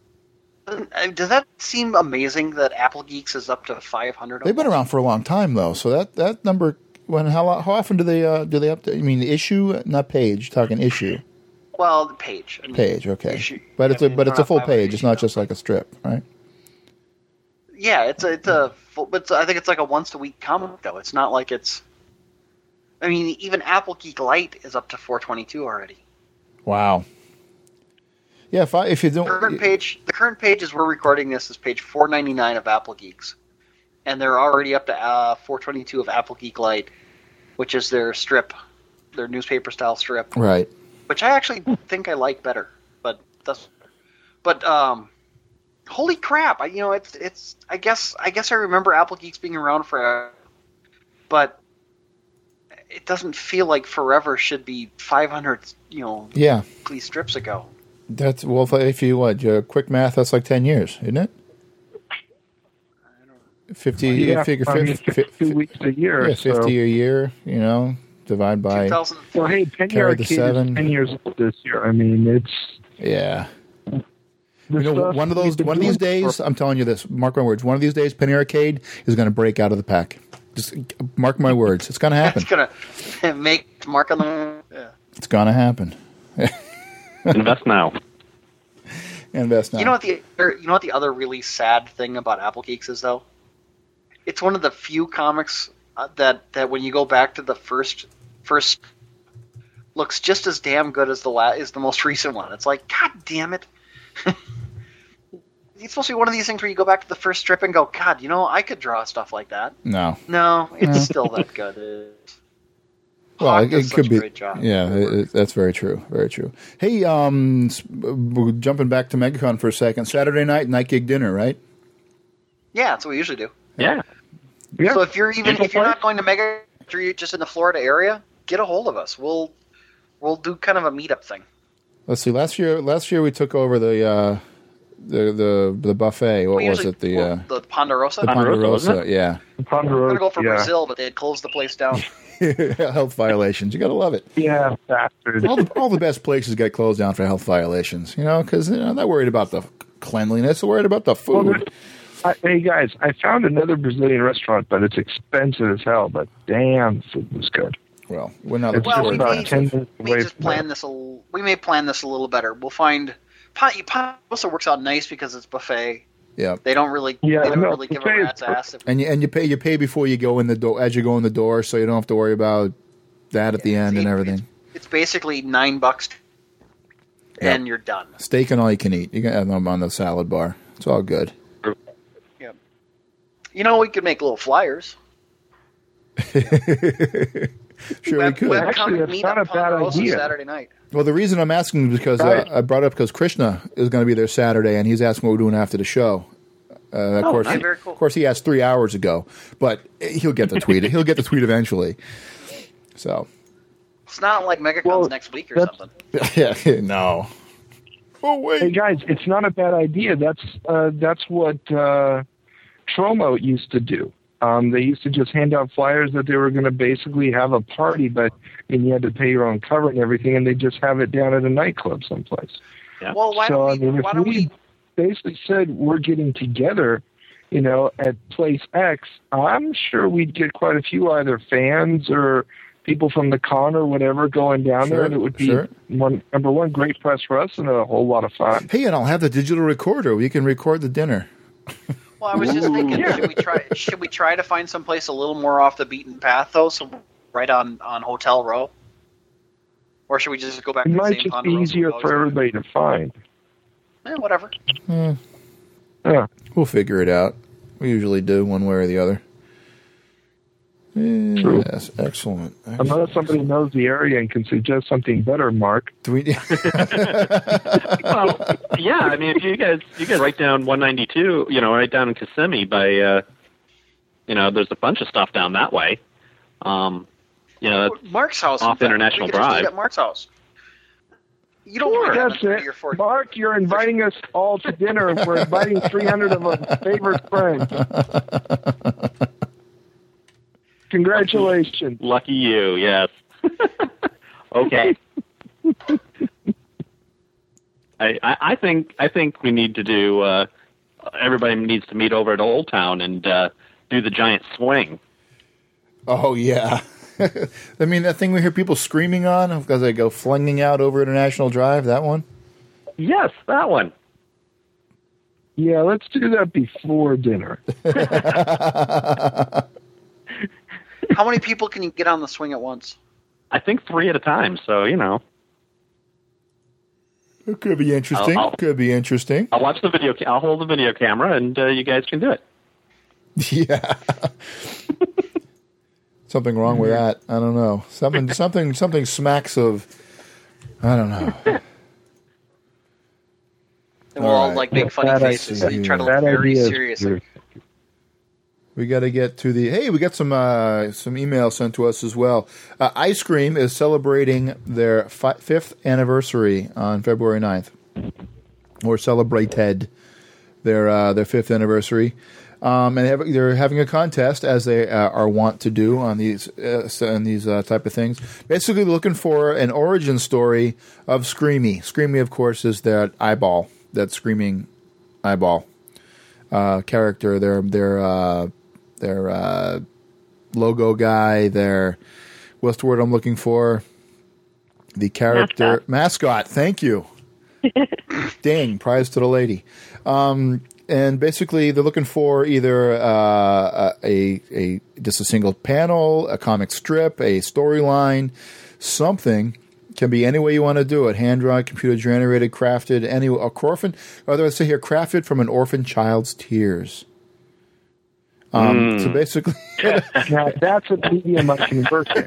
Does that seem amazing that Apple Geeks is up to five hundred? They've been around for a long time, though. So that, that number, when how how often do they uh, do they update? I mean, issue, not page. Talking issue. Well, the page. I mean, Page, okay. Issue. But it's I a mean, but it's a around full five hundred page. It's not just like a strip, right? Yeah, it's a it's a full, but it's, I think it's like a once a week comic though. It's not like it's. I mean, even Apple Geek Lite is up to four twenty-two already. Wow. Yeah, if I, if you don't, The current page, the current page as we're recording this is page four ninety-nine of Apple Geeks, and they're already up to uh, four twenty-two of Apple Geek Lite, which is their strip, their newspaper style strip. right. which I actually think I like better. But that's, but um, holy crap! I, you know, it's it's. I guess I guess I remember Apple Geeks being around forever, but it doesn't feel like forever should be five hundred. You know, Yeah. these strips ago. That's well. If you what, you quick math, that's like ten years, isn't it? Fifty. Yeah, figure I mean, fifty, fifty weeks a year. Yeah, fifty so. a year. You know, divide by. Well, hey, Penny carry the Arcade seven. is ten years old this year. I mean, it's Yeah. the You know, stuff one of those, we've been one of these doing days, for- I'm telling you this. Mark my words. One of these days, Penny Arcade is going to break out of the pack. Just mark my words. It's going to happen. It's gonna make mark on the. Yeah. It's going to happen. Invest now. Invest now. You know what the you know what the other really sad thing about Apple Geeks is though? It's one of the few comics uh, that that when you go back to the first first looks just as damn good as the la- is the most recent one. It's like, God damn it! It's supposed to be one of these things where you go back to the first strip and go, God, you know, I could draw stuff like that. No. No, it's still that good. It's, Well, Hawk it, does it such could a be. great job. Yeah, it, it, that's very true. Very true. Hey, um, s- we're jumping back to MegaCon for a second. Saturday night, night gig dinner, right? Yeah, that's what we usually do. Yeah. So if you're even if you're not going to Mega, if you're just in the Florida area, get a hold of us. We'll we'll do kind of a meetup thing. Let's see. Last year, last year we took over the uh, the the the buffet. What We was usually- it? The well, uh, the Ponderosa. the Ponderosa. Yeah. We were gonna go for yeah. Brazil, but they had closed the place down. Health violations. You got to love it. Yeah, bastard. All the, all the best places get closed down for health violations. You know, because you know, they're not worried about the cleanliness. They're worried about the Well, food. I, hey guys, I found another Brazilian restaurant, but it's expensive as hell. But damn, the food was good. Well, we're not. It's Well, just we about may, ten minutes we may away just from plan this a little, we may plan this a little better. We'll find Ponderosa works out nice because it's buffet. Yeah. They don't really Yeah, they don't no, really give a buffet is rat's ass. If, And you and you pay you pay before you go in the door as you go in the door, so you don't have to worry about that at the end and everything. it's basically nine bucks, Yeah. and you're done. Steak and all you can eat. You can have them on the salad bar. It's all good. You know, we could make little flyers. Sure, we Web, could. web Actually, comic that's meet not up a bad Ponderosa idea. Saturday night. Well, the reason I'm asking is because Right. uh, I brought up because Krishna is going to be there Saturday, and he's asking what we're doing after the show. Uh, of Oh, course, nice. Very cool. of course, he asked three hours ago, but he'll get the tweet. He'll get the tweet eventually. So, It's not like MegaCon's Well, next week or that's- something. yeah, no. Oh wait, Hey guys, it's not a bad idea. That's uh, that's what uh, Tromo used to do. Um, they used to just hand out flyers that they were going to basically have a party, but and you had to pay your own cover and everything, and they just have it down at a nightclub someplace. Yeah. Well, why so don't I we? mean, why if don't we we? basically said we're getting together, you know, at place X, I'm sure we'd get quite a few either fans or people from the con or whatever going down Sure, there, and it would be sure. one number one great press for us and a whole lot of fun. hey, and I'll have the digital recorder. We can record the dinner. Well, I was just thinking, yeah. should we try? Should we try to find someplace a little more off the beaten path, though, so right on, on Hotel Row, or should we just go back It to the might same just be Ponderosa easier we've always for done? everybody to find. Eh, whatever. Hmm. Yeah. We'll figure it out. We usually do, one way or the other. True. Yes, excellent. Unless somebody knows the area and can suggest something better, Mark. Do we? Well, yeah. I mean, if you guys you guys write down one ninety-two, you know, right down in Kissimmee by, uh, you know, there's a bunch of stuff down that way. Um, you know, that's Mark's house. in off fact. International we could just Drive. eat at Mark's house. You don't Sure, really have that's to it. your four- Mark, you're inviting us all to dinner. and We're inviting three hundred of our favorite friends. Congratulations. lucky you. Yes. Okay. I, I I think I think we need to do. Uh, everybody needs to meet over at Old Town and uh, do the giant swing. Oh yeah. I mean that thing we hear people screaming on because they go flinging out over International Drive. That one. Yes, that one. Yeah, let's do that before dinner. How many people can you get on the swing at once? I think three at a time. So you know, It could be interesting. I'll- I'll- could be interesting. I'll watch the video. Ca- I'll hold the video camera, and uh, you guys can do it. Yeah. Something wrong with that? I don't know. Something, something, something smacks of I don't know. And we'll all right. like make funny That faces idea- and try to that look very idea is serious. weird. We got to get to the. Hey, we got some uh, some email sent to us as well. Uh, Ice Cream is celebrating their fi- fifth anniversary on February ninth, or celebrated their uh, their fifth anniversary. Um, and they have, they're having a contest, as they uh, are wont to do on these uh, on these uh, type of things. Basically, looking for an origin story of Screamy. Screamy, of course, is that eyeball, that screaming eyeball uh, character. Their their uh, their uh, logo guy. Their what's the word I'm looking for? The character mascot. mascot thank you. Ding! Prize to the lady. Um, And basically, they're looking for either uh, a a just a single panel, a comic strip, a storyline, something. Can be any way you want to do it: hand drawn, computer generated, crafted, any a orphan. Or I say here, crafted from an orphan child's tears. Um, Mm. So basically, Now, that's a medium I can work in.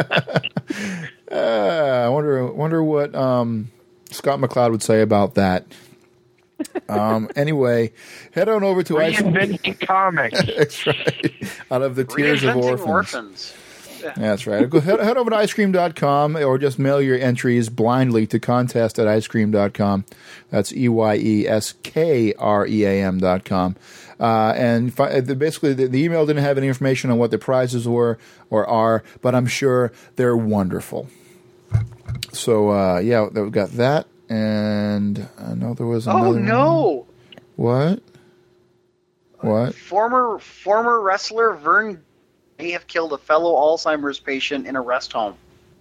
uh, I wonder wonder what um, Scott McCloud would say about that. Um, anyway, head on over to Reinventing comics. That's right. Out of the tears of Reinventing orphans. orphans. That's right. Go head, head over to ice cream dot com or just mail your entries blindly to contest at ice cream dot com. That's E Y E S K R E A M dot com. Uh, and fi- basically, the, the email didn't have any information on what the prizes were or are, but I'm sure they're wonderful. So, uh, yeah, we've got that. And I know there was another Oh one. no! What? What? Former former wrestler Vern may have killed a fellow Alzheimer's patient in a rest home.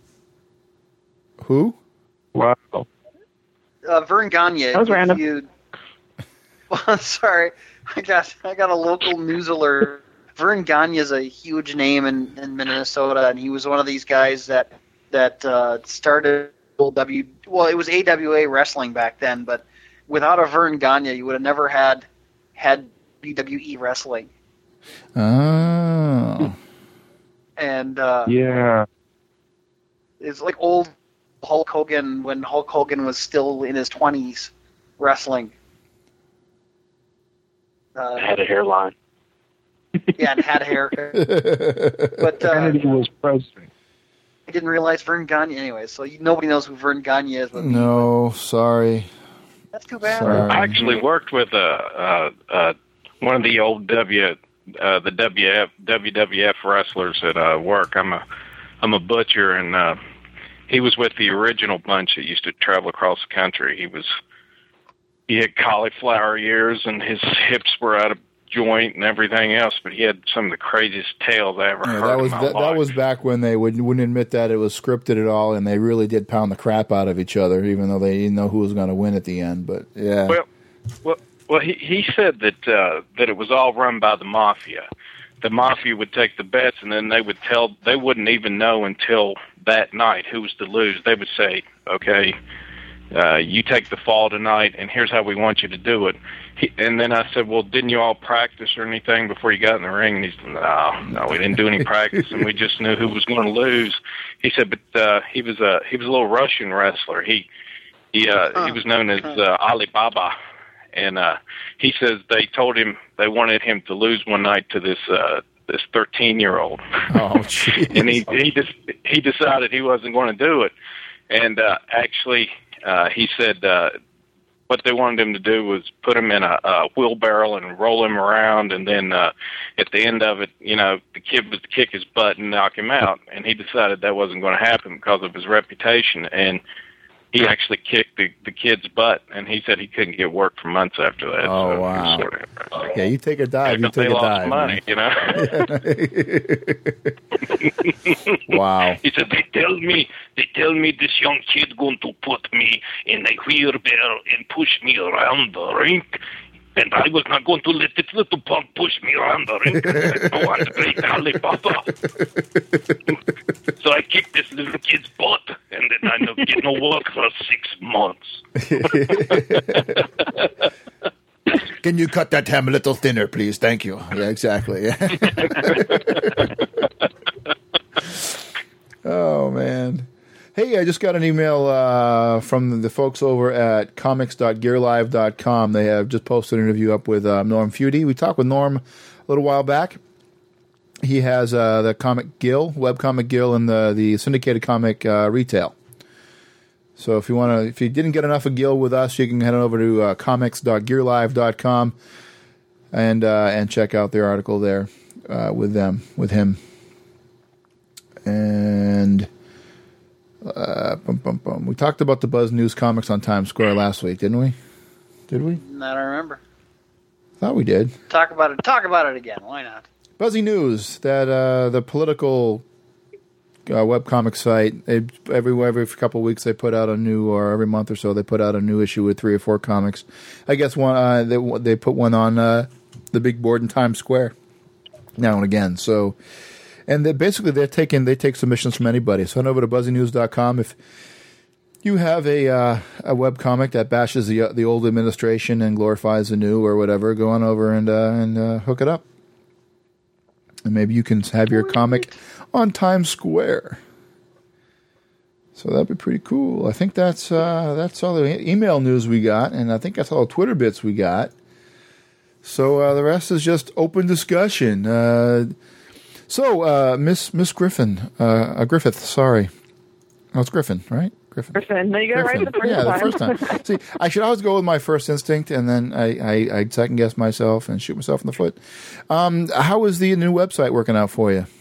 Who? Wow. Uh, Vern Gagne. That was if random. You, well, I'm sorry. I got I got a local news alert. Vern Gagne is a huge name in, in Minnesota, and he was one of these guys that that uh, started W. Well, it was A W A wrestling back then, but without a Vern Gagne, you would have never had had W W E wrestling. Oh. And uh, Yeah. it's like old Hulk Hogan when Hulk Hogan was still in his twenties wrestling. Uh, Had a hairline. yeah, and had hair. But uh, Kennedy was president. I didn't realize Vern Gagne anyway, so you, nobody knows who Vern Gagne is. But No, sorry. that's too bad. Sorry. I actually worked with uh, uh, uh, one of the old W, uh, the W F, W W F wrestlers at uh, work. I'm a, I'm a butcher, and uh, he was with the original bunch that used to travel across the country. He was, he had cauliflower ears, and his hips were out of joint and everything else, but he had some of the craziest tales I ever Yeah, heard that was in my that, life. that was back when they would, wouldn't admit that it was scripted at all, and they really did pound the crap out of each other, even though they didn't know who was going to win at the end. But yeah, Well, well, well. He he said that uh, that it was all run by the mafia. The mafia would take the bets, and then they would tell. They wouldn't even know until that night who was to lose. They would say, "Okay, uh, you take the fall tonight, and here's how we want you to do it." He, and then I said, "Well, didn't you all practice or anything before you got in the ring?" And he said, "No, no, we didn't do any practice, and we just knew who was going to lose." He said, "But uh, he was a he was a little Russian wrestler. He he uh, he was known as uh, Alibaba." And uh, he says they told him they wanted him to lose one night to this uh, this thirteen year old. Oh, jeez. And he he just he decided he wasn't going to do it. And uh, actually, uh, he said uh, what they wanted him to do was put him in a, a wheelbarrow and roll him around, and then uh, at the end of it, you know, the kid was to kick his butt and knock him out. And he decided that wasn't going to happen because of his reputation. And he actually kicked the, the kid's butt, and he said he couldn't get work for months after that. Oh, so wow. Sort of, Yeah, you take a dive, you they take a lost dive. money, you know. Wow. He said, they tell me, they tell me this young kid going to put me in a wheelbarrow and push me around the rink, and I was not going to let this little punk push me around the rink. I want to play Alibaba. So I kicked this little kid's butt, and then I don't get no work for six months. Can you cut that ham a little thinner, please? Thank you. Yeah, exactly. Oh, man. Hey, Hey, I just got an email uh, from the folks over at comics dot gear live dot com. They have just posted an interview up with uh, Norm Feudy. We talked with Norm a little while back. He has uh, the Comic Guild, Webcomic Guild, and the, the syndicated comic uh, retail. So if you want to, if you didn't get enough of Guild with us, you can head on over to uh, comics dot gear live dot com and uh, and check out their article there uh, with them, with him. And uh, bum, bum, bum. we talked about the Buzz News comics on Times Square last week, didn't we? Did we? I don't remember. Thought we did. Talk about it. Talk about it again. Why not? Buzzy News, that uh, the political uh, webcomic site. They, every every couple of weeks they put out a new, or every month or so they put out a new issue with three or four comics. I guess one uh, they they put one on uh, the big board in Times Square now and again. So, and they basically they're taking they take submissions from anybody. So head over to buzzy news dot com if you have a uh, a webcomic that bashes the the old administration and glorifies the new or whatever. Go on over and uh, and uh, hook it up. And maybe you can have your comic on Times Square. So that'd be pretty cool. I think that's uh, that's all the email news we got, and I think that's all the Twitter bits we got. So uh, the rest is just open discussion. Uh, so uh, Miss Miss Griffin, uh, uh, Griffith, sorry, oh, it's Griffin, right? Griffin. Griffin. No, you got Griffin. it right the first yeah, time. the first time. See, I should always go with my first instinct, and then I, I, I second guess myself and shoot myself in the foot. Um, how is the new website working out for you?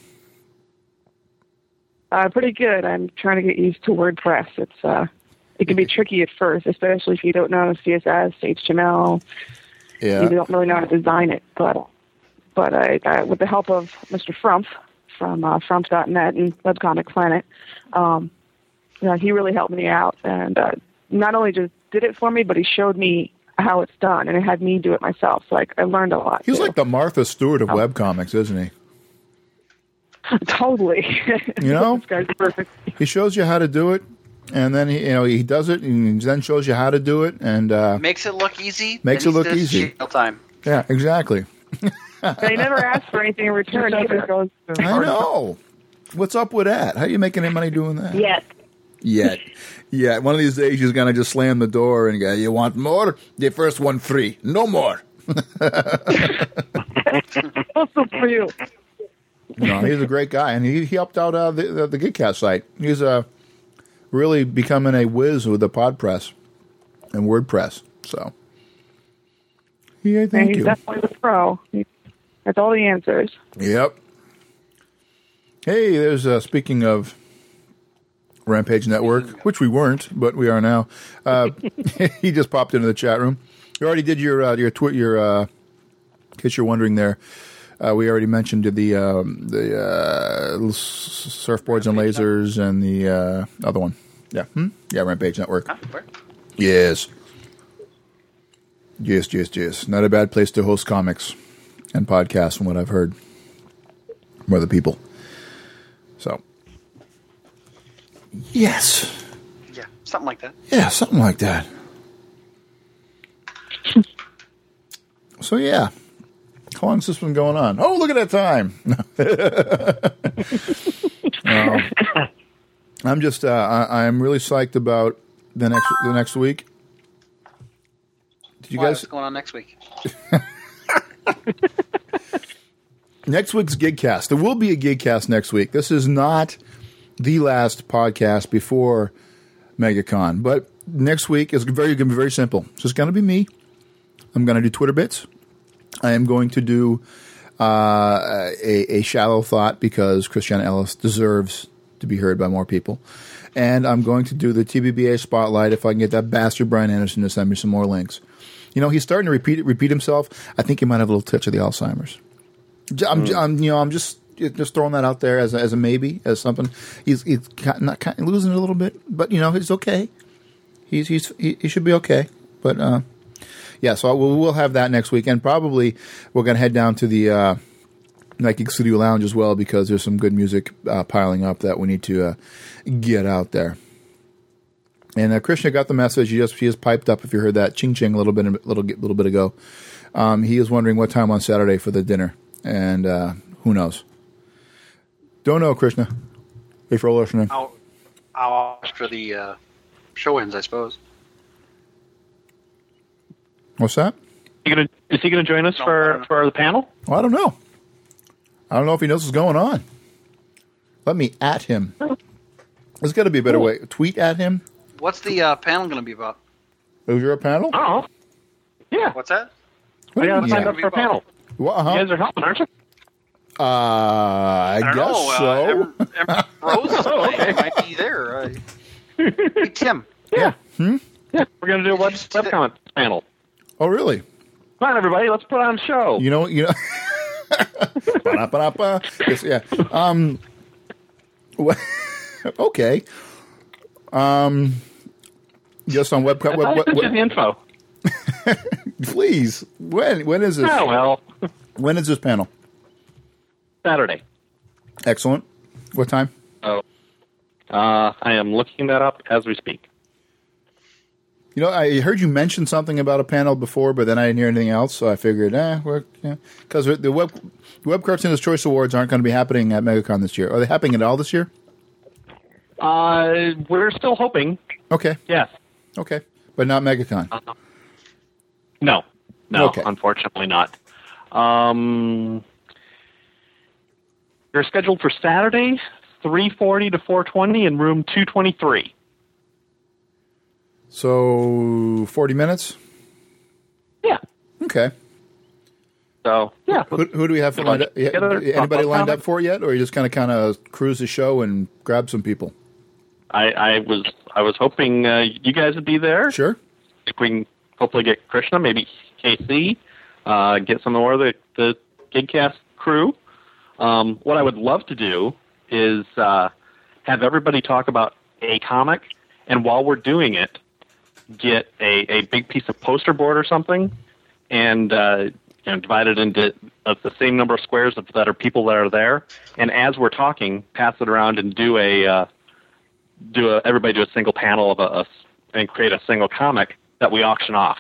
Uh, pretty good. I'm trying to get used to WordPress. It's uh, it can be tricky at first, especially if you don't know C S S, H T M L. Yeah. You don't really know how to design it. But but I, I, with the help of Mister Frumpf from uh, Frumpf dot net and Webcomic Planet, um, you know, he really helped me out, and uh, not only just did it for me, but he showed me how it's done, and it had me do it myself. So I, I learned a lot. He's too. like the Martha Stewart of Oh. webcomics, isn't he? Totally. You know? This guy's perfect. He shows you how to do it, and then he, you know he does it, and then shows you how to do it, and uh, Makes it look easy. Makes then it he look says easy. jail time. yeah, exactly. And he never asks for anything in return. He just goes, I know. What's up with that? How are you making any money doing that? yes. Yet. Yeah, one of these days she's going to just slam the door and go, you want more? The first one free. No more. Also for you. No, he's a great guy, and he, he helped out uh, the, the, the GigCast site. He's uh, really becoming a whiz with the PodPress and WordPress. So, yeah, And thank he's you. definitely the pro. He, that's all the answers. Yep. Hey, there's, uh, speaking of Rampage Network, which we weren't, but we are now. Uh, he just popped into the chat room. You already did your uh, your tweet. Your uh, in case you're wondering, there, uh, we already mentioned the um, the uh, surfboards and lasers and the uh, other one. Yeah, hmm? yeah, Rampage Network. Huh? Where? Yes, yes, yes, yes. Not a bad place to host comics and podcasts, from what I've heard from other people. So. Yes. Yeah, something like that. Yeah, something like that. So, yeah. How long has this been going on? Oh, look at that time. um, I'm just, uh, I, I'm really psyched about the next the next week. Did you Why, guys? what's going on next week? Next week's Gigcast. There will be a Gigcast next week. This is not the last podcast before MegaCon, but next week is very going to be very simple. It's just going to be me. I'm going to do Twitter bits. I am going to do uh, a, a shallow thought because Christiana Ellis deserves to be heard by more people, and I'm going to do the T B B A spotlight if I can get that bastard Brian Anderson to send me some more links. You know, he's starting to repeat repeat himself. I think he might have a little touch of the Alzheimer's. I'm, mm. I'm you know, I'm just. Just throwing that out there as a, as a maybe, as something. He's he's not kind of losing it a little bit, but you know he's okay. He's he's he, he should be okay. But uh, yeah, so we'll we'll have that next week, and probably we're gonna head down to the uh, Night Geek Studio Lounge as well because there's some good music uh, piling up that we need to uh, get out there. And uh, Krishna got the message. He just he just piped up. If you heard that ching ching a little bit a little little bit ago, um, he is wondering what time on Saturday for the dinner, and uh, who knows. Don't know, Krishna, if you're listening. I'll, I'll after the uh, show ends, I suppose. What's that? You gonna, is he going to join us No, I for, don't know. for the panel? Well, I don't know. I don't know if he knows what's going on. Let me at him. There's got to be a better way. Tweet at him. What's the uh, panel going to be about? Is there a panel? Oh, yeah. What's that? What I got do you signed mean, up for a panel. Well, uh-huh. You guys are helping, aren't you? Uh, I, I don't guess know. so. Uh, Em- Em- Rose Oh, okay. might be there. Uh, hey, Tim. Yeah. Hmm? Yeah, we're going to do a web, Did you see that- webcomic panel. Oh, really? Come on, everybody, let's put on a show. You know, you know. Ba-da-ba-da-ba. Yes, yeah. Um. wha- okay. Um. Just on web. I web, thought I web, sent you the info. please. When? When is this? Oh, well, When is this panel? Saturday. Excellent. What time? Oh. Uh, I am looking that up as we speak. You know, I heard you mention something about a panel before, but then I didn't hear anything else, so I figured, eh, because yeah. the web Web Cartoonist Choice Awards aren't going to be happening at MegaCon this year. Are they happening at all this year? Uh, we're still hoping. Okay, Yes. okay, but not MegaCon. Uh, no. No, Okay. unfortunately not. Um, they're scheduled for Saturday, three forty to four twenty in room two twenty-three. So forty minutes. Yeah. Okay. So, yeah. Who, who do we have Good lined luck. up? Yeah, Together, anybody talk lined about up for it yet, or are you just kind of kind of cruise the show and grab some people? I, I was I was hoping uh, you guys would be there. Sure. If we can hopefully get Krishna, maybe K C, uh, get some more of the, the GigCast crew. Um, what I would love to do is uh, have everybody talk about a comic, and while we're doing it, get a, a big piece of poster board or something, and uh, you know, divide it into uh, the same number of squares of, that are people that are there. And as we're talking, pass it around and do a uh, do a everybody do a single panel of a, a and create a single comic that we auction off.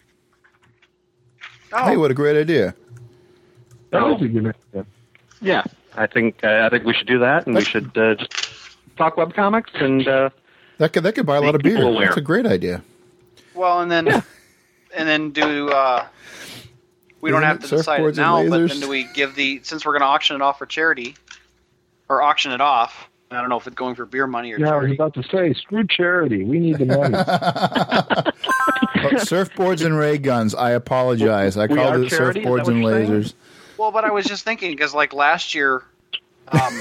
Oh, Hey, what a great idea! That was a good idea. Yeah, I think uh, I think we should do that, and we should uh, just talk webcomics and. Uh, That could that could buy a lot of Make beer. people aware. That's a great idea. well, and then and then do. Uh, we don't Isn't have it to decide surfboards it and now, but lasers? then do we give the since we're going to auction it off for charity, or auction it off? I don't know if it's going for beer money or Yeah, I was charity. about to say, screw charity. We need the money. Oh, surfboards and ray guns. I apologize. I We called are it charity? Is that surfboards what and you're saying? lasers. Well, but I was just thinking because like last year, um,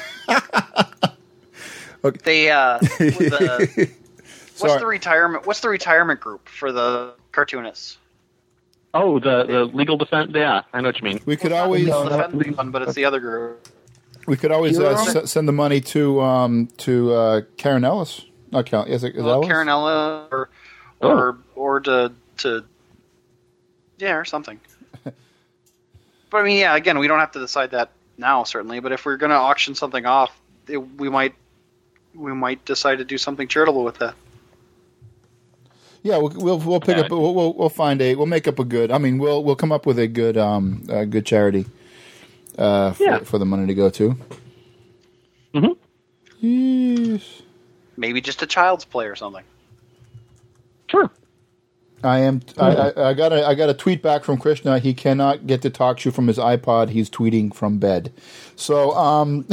Okay. they uh, with the, what's Sorry. the retirement? What's the retirement group for the cartoonists? oh, the, the legal defense. Yeah, I know what you mean. We could Well, always it's No, not not the defense legal. fund, but it's the other group. we could always uh, Hero? s- send the money to um, to uh, Karen Ellis. Not Karen. Is it is Well, Ellis? Karen Ella or Oh. or or to to yeah or something. But I mean, yeah. Again, we don't have to decide that now, certainly. But if we're going to auction something off, it, we might we might decide to do something charitable with that. Yeah, we'll we'll, we'll pick Yeah. up. We'll, we'll we'll find a. We'll make up a good. I mean, we'll we'll come up with a good um a good charity. Uh, for, Yeah. for the money to go to. Mm-hmm. Yes. Maybe just a child's play or something. Sure. I am. I, I, I got a. I got a tweet back from Krishna. He cannot get to talk to you from his iPod. He's tweeting from bed. So, um,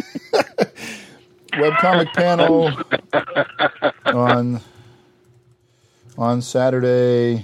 webcomic panel on on Saturday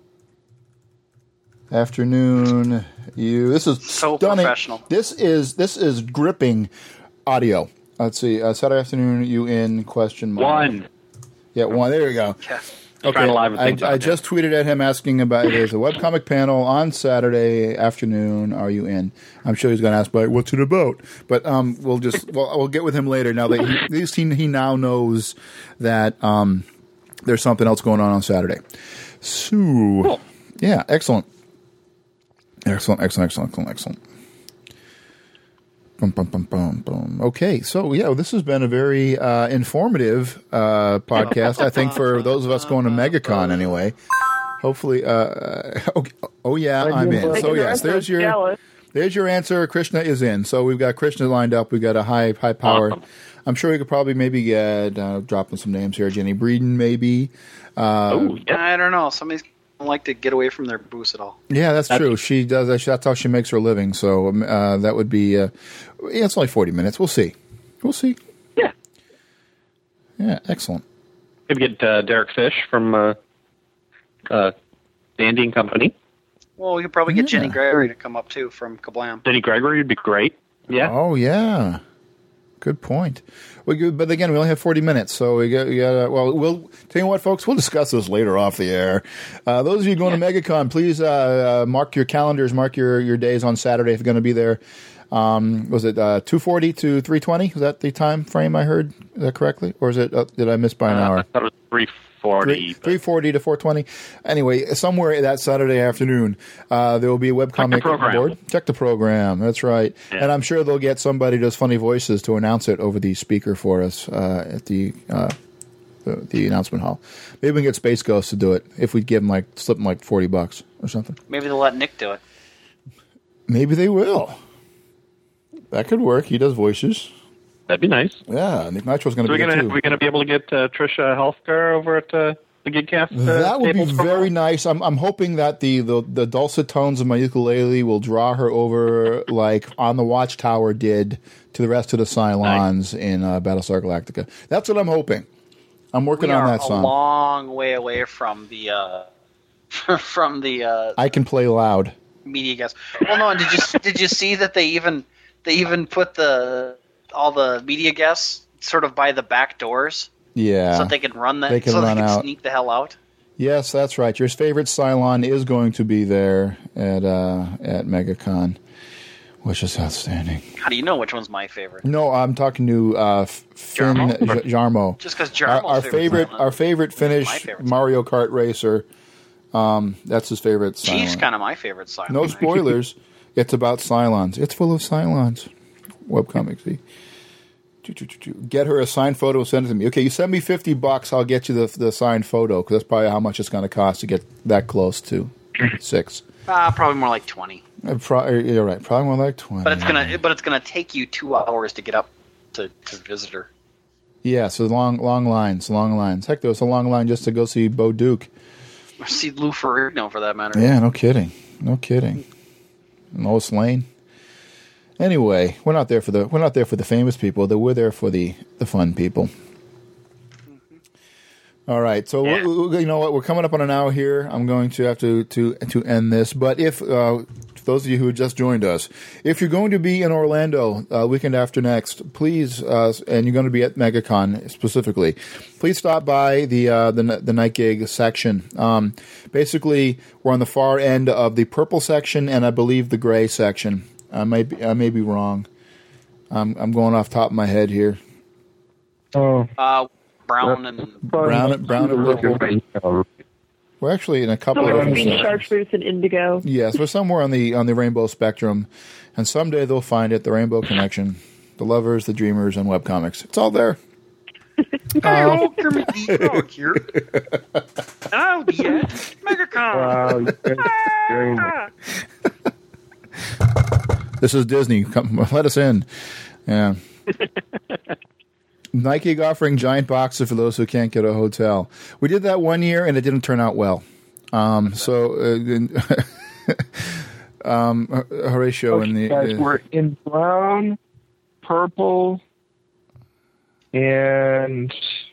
afternoon. You. This is So stunning. professional. This is this is gripping audio. Let's see. Uh, Saturday afternoon. You in question mark? One. Yeah, one. There you go. Yeah. Okay, Trying to liven I, things up, I yeah. just tweeted at him asking about there's a webcomic panel on Saturday afternoon. Are you in? I'm sure he's going to ask, like, what's it about? But um, we'll just we'll, we'll get with him later. Now that he, at least he, he now knows that um, there's something else going on on Saturday. So, Cool. yeah, excellent, excellent, excellent, excellent, excellent, excellent. Bum, bum, bum, bum, bum. Okay, so yeah, this has been a very uh, informative uh, podcast. I think for those of us going to MegaCon anyway. Hopefully, uh, okay. oh yeah, I'm in. So yes, there's your Jealous. There's your answer. Krishna is in. So we've got Krishna lined up. We've got a high high power. Awesome. I'm sure we could probably maybe get, uh, dropping some names here, Jenny Breeden maybe. Uh, Oh, yeah. I don't know. Somebody's don't like to get away from their booths at all. Yeah, that's, that's true. She does. That's how she makes her living. So um, uh, that would be. Uh, yeah, it's only forty minutes. We'll see. We'll see. Yeah. Yeah. Excellent. Maybe get uh, Derek Fish from uh, uh, Dandy and Company. Well, we could probably get Yeah. Jenny Gregory to come up too from Kablam. Jenny Gregory would be great. Yeah. Oh yeah. Good point. We could, but again, we only have forty minutes, so we got. We got uh, well, we'll tell you what, folks. We'll discuss this later off the air. Uh, those of you going yeah. to MegaCon, please uh, uh, mark your calendars, mark your, your days on Saturday if you're going to be there. Um, was it uh, two forty to three twenty? Is that the time frame I heard? Is that correctly, or is it? Uh, did I miss by an uh, hour? I thought it was three forty. Three forty to four twenty. Anyway, somewhere that Saturday afternoon, uh, there will be a webcomic on board. Check the program. That's right. Yeah. And I'm sure they'll get somebody who does funny voices to announce it over the speaker for us uh, at the, uh, the the announcement hall. Maybe we can get Space Ghost to do it if we give them like slip them like forty bucks or something. Maybe they'll let Nick do it. Maybe they will. That could work. He does voices. That'd be nice. Yeah, Nick Nitro's going to so be we're there gonna, too. We're going to be able to get uh, Trisha Healthcare over at uh, the Gigcast. Uh, that would be very nice. I'm I'm hoping that the, the, the dulcet tones of my ukulele will draw her over like On the Watchtower did to the rest of the Cylons nice. in uh, Battlestar Galactica. That's what I'm hoping. I'm working we on are that song. A long way away from the uh, from the. Uh, I can play loud. Media guest. Well, no. Did you did you see that they even they even put the all the media guests sort of by the back doors? Yeah. So they can run that. They can so run they can out. sneak the hell out. Yes, that's right. Your favorite Cylon is going to be there at uh, at MegaCon, which is outstanding. How do you know which one's my favorite? No, I'm talking to uh, Finn Jarmo. J- Jarmo. Just because Jarmo's our, our favorite, Cylon our favorite Finnish favorite Mario Kart racer. Um, that's his favorite Cylon. Chief's kind of my favorite Cylon. No spoilers. It's about Cylons. It's full of Cylons. Webcomic, see. Get her a signed photo, send it to me. Okay, you send me fifty bucks, I'll get you the the signed photo, because that's probably how much it's going to cost to get that close to six. Uh, probably more like twenty. Uh, pro- you're right, probably more like twenty. But it's gonna, but it's gonna take you two hours to get up to, to visit her. Yeah, so long, long lines, long lines. Heck, there was a long line just to go see Bo Duke. Or see Lou Ferrigno, for that matter. Yeah, no kidding, no kidding. Lois Lane. Anyway, we're not there for the we're not there for the famous people. Though we're there for the, the fun people. Mm-hmm. All right, so yeah. we, we, you know what? We're coming up on an hour here. I'm going to have to to to end this. But if uh, those of you who just joined us, if you're going to be in Orlando uh, weekend after next, please, uh, and you're going to be at MegaCon specifically, please stop by the uh, the the night gig section. Um, basically, we're on the far end of the purple section and I believe the gray section. I may be, I may be wrong. I'm I'm going off the top of my head here. Oh, uh, brown and brown, brown and purple. We're actually in a couple somewhere of between chartreuse and indigo. Yes, we're somewhere on the on the rainbow spectrum, and someday they'll find it. The Rainbow Connection, the lovers, the dreamers, and webcomics. It's all there. Hello, Kermit the Frog here. And I'll be at MegaCon. Wow. This is Disney. Come, let us in. Yeah. Nike offering giant boxes for those who can't get a hotel. We did that one year, and it didn't turn out well. Um, so, uh, um, Horatio okay, in the guys, uh, we're in brown, purple, and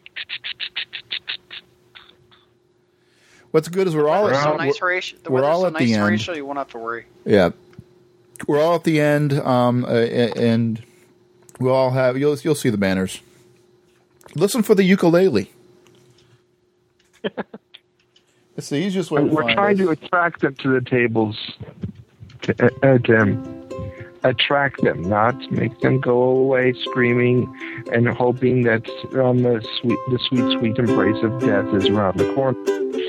what's good is we're all the at, so nice, Horatio. The we're all so at nice, the end. Horatio, you won't have to worry. Yeah. We're all at the end, um, uh, and we'll all have you'll you'll see the banners. Listen for the ukulele. It's the easiest way. To We're find trying us. to attract them to the tables. To, uh, Tim, attract them, not make them go away screaming and hoping that um, the sweet, the sweet, sweet embrace of death is around the corner.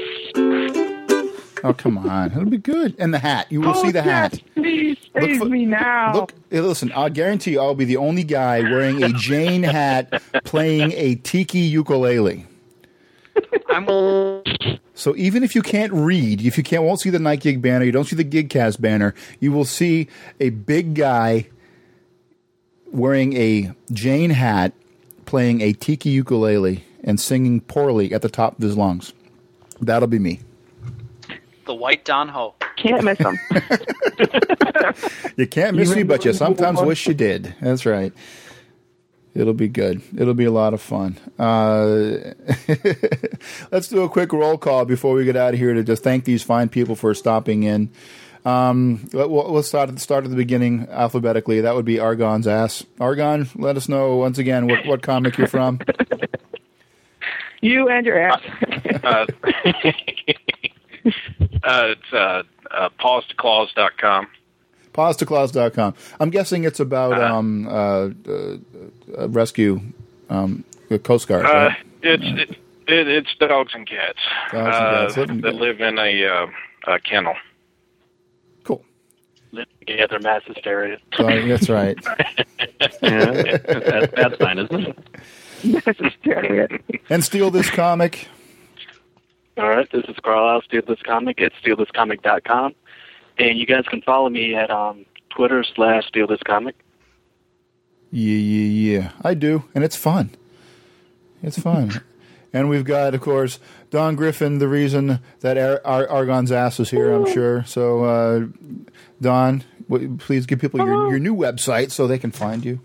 Oh, come on. It'll be good. And the hat. You will oh, see the yes, hat. Please save for, me now. Look, listen, I guarantee I'll be the only guy wearing a Jane hat playing a tiki ukulele. I'm. So even if you can't read, if you can't won't see the Night Gig banner, you don't see the Gigcast banner, you will see a big guy wearing a Jane hat, playing a tiki ukulele and singing poorly at the top of his lungs. That'll be me. The White Don Ho. Can't miss him. You can't miss me, but you sometimes wish you did. That's right. It'll be good. It'll be a lot of fun. Uh, let's do a quick roll call before we get out of here to just thank these fine people for stopping in. Um, let, we'll, let's start at the start of the beginning alphabetically. That would be Argon's Ass. Argon, let us know once again what, what comic you're from. You and your ass. uh, uh, it's uh, uh, paws to claws dot com. paws to claws dot com. I'm guessing it's about Uh, um, uh, uh, uh, rescue, um, the Coast Guard. Uh, Right? it's it, it, it's dogs and cats, Dogs and cats. uh, Living that good. live in a, uh, a kennel. Cool. Live together, mass hysteria. So, that's right. Yeah, that's a bad sign, isn't it? This is scary. And steal this comic. All right, this is Carlisle, Steal This Comic at steal this comic dot com. And you guys can follow me at um, Twitter slash Steal This Comic. Yeah, yeah, yeah. I do, and it's fun. It's fun. And we've got, of course, Don Griffin, the reason that Ar- Ar- Argon's Ass is here, I'm sure. So, uh, Don, w- please give people your, your new website so they can find you.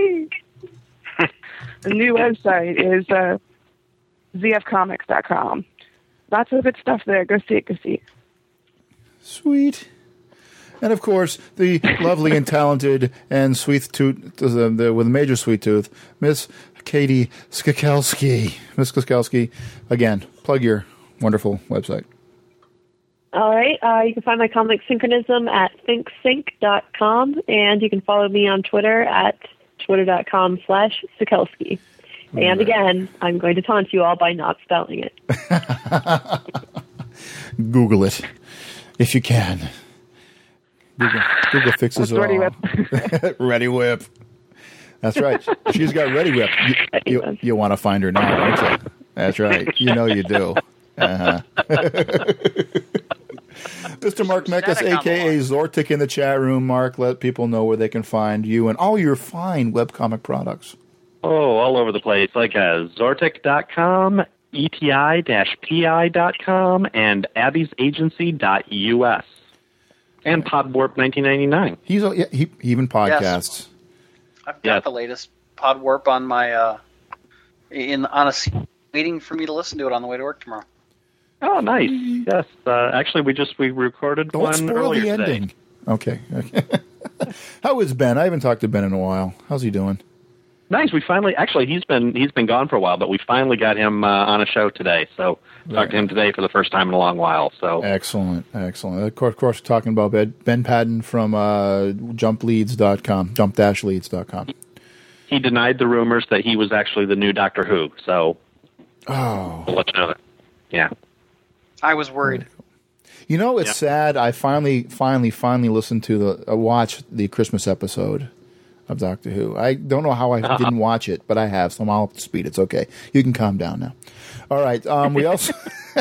The new website is uh, z f comics dot com. Lots of good stuff there. Go see it. Go see it. Sweet. And, of course, the lovely and talented and sweet tooth, the, the, with a major sweet tooth, Miss Katie Skakelski. Miss Skakelski, again, plug your wonderful website. All right. Uh, you can find my comic Synchronism at think sync dot com, and you can follow me on Twitter at twitter dot com slash Sikelski. And again, I'm going to taunt you all by not spelling it. Google it, if you can. Google, Google fixes it Ready all. Whip. Ready Whip. That's right. She's got Ready Whip. You, you, you want to find her now, don't you? That's right. You know you do. Uh-huh. Mister Mark Mekas, a k a. Zortic, in the chat room. Mark, let people know where they can find you and all your fine webcomic products. Oh, all over the place, like uh, Zortic dot com, E T I P I dot com, and abby's agency dot U S. And Podwarp nineteen ninety-nine. He's a, yeah, he, he even podcasts. Yes. I've got Yes. the latest Pod Warp on my uh, in on a seat, waiting for me to listen to it on the way to work tomorrow. Oh, nice. Yes. Uh, actually, we just we recorded Don't one spoil earlier the today. ending. Okay. okay. How is Ben? I haven't talked to Ben in a while. How's he doing? Nice. We finally actually he's been he's been gone for a while, but we finally got him uh, on a show today. So talked to him today for the first time in a long while. So Excellent, excellent. Of course, of course we're talking about Ben, Ben Padden from uh, jump leads dot com, jump dash leads dot com. he denied the rumors that he was actually the new Doctor Who. So Oh, we'll let you know that. Yeah. I was worried. you know it's Yeah. sad. I finally, finally, finally listened to the uh, watch the Christmas episode of Doctor Who. I don't know how I Uh-huh. didn't watch it, but I have, so I'm all up to speed. It's okay. You can calm down now. All right. Um, we also,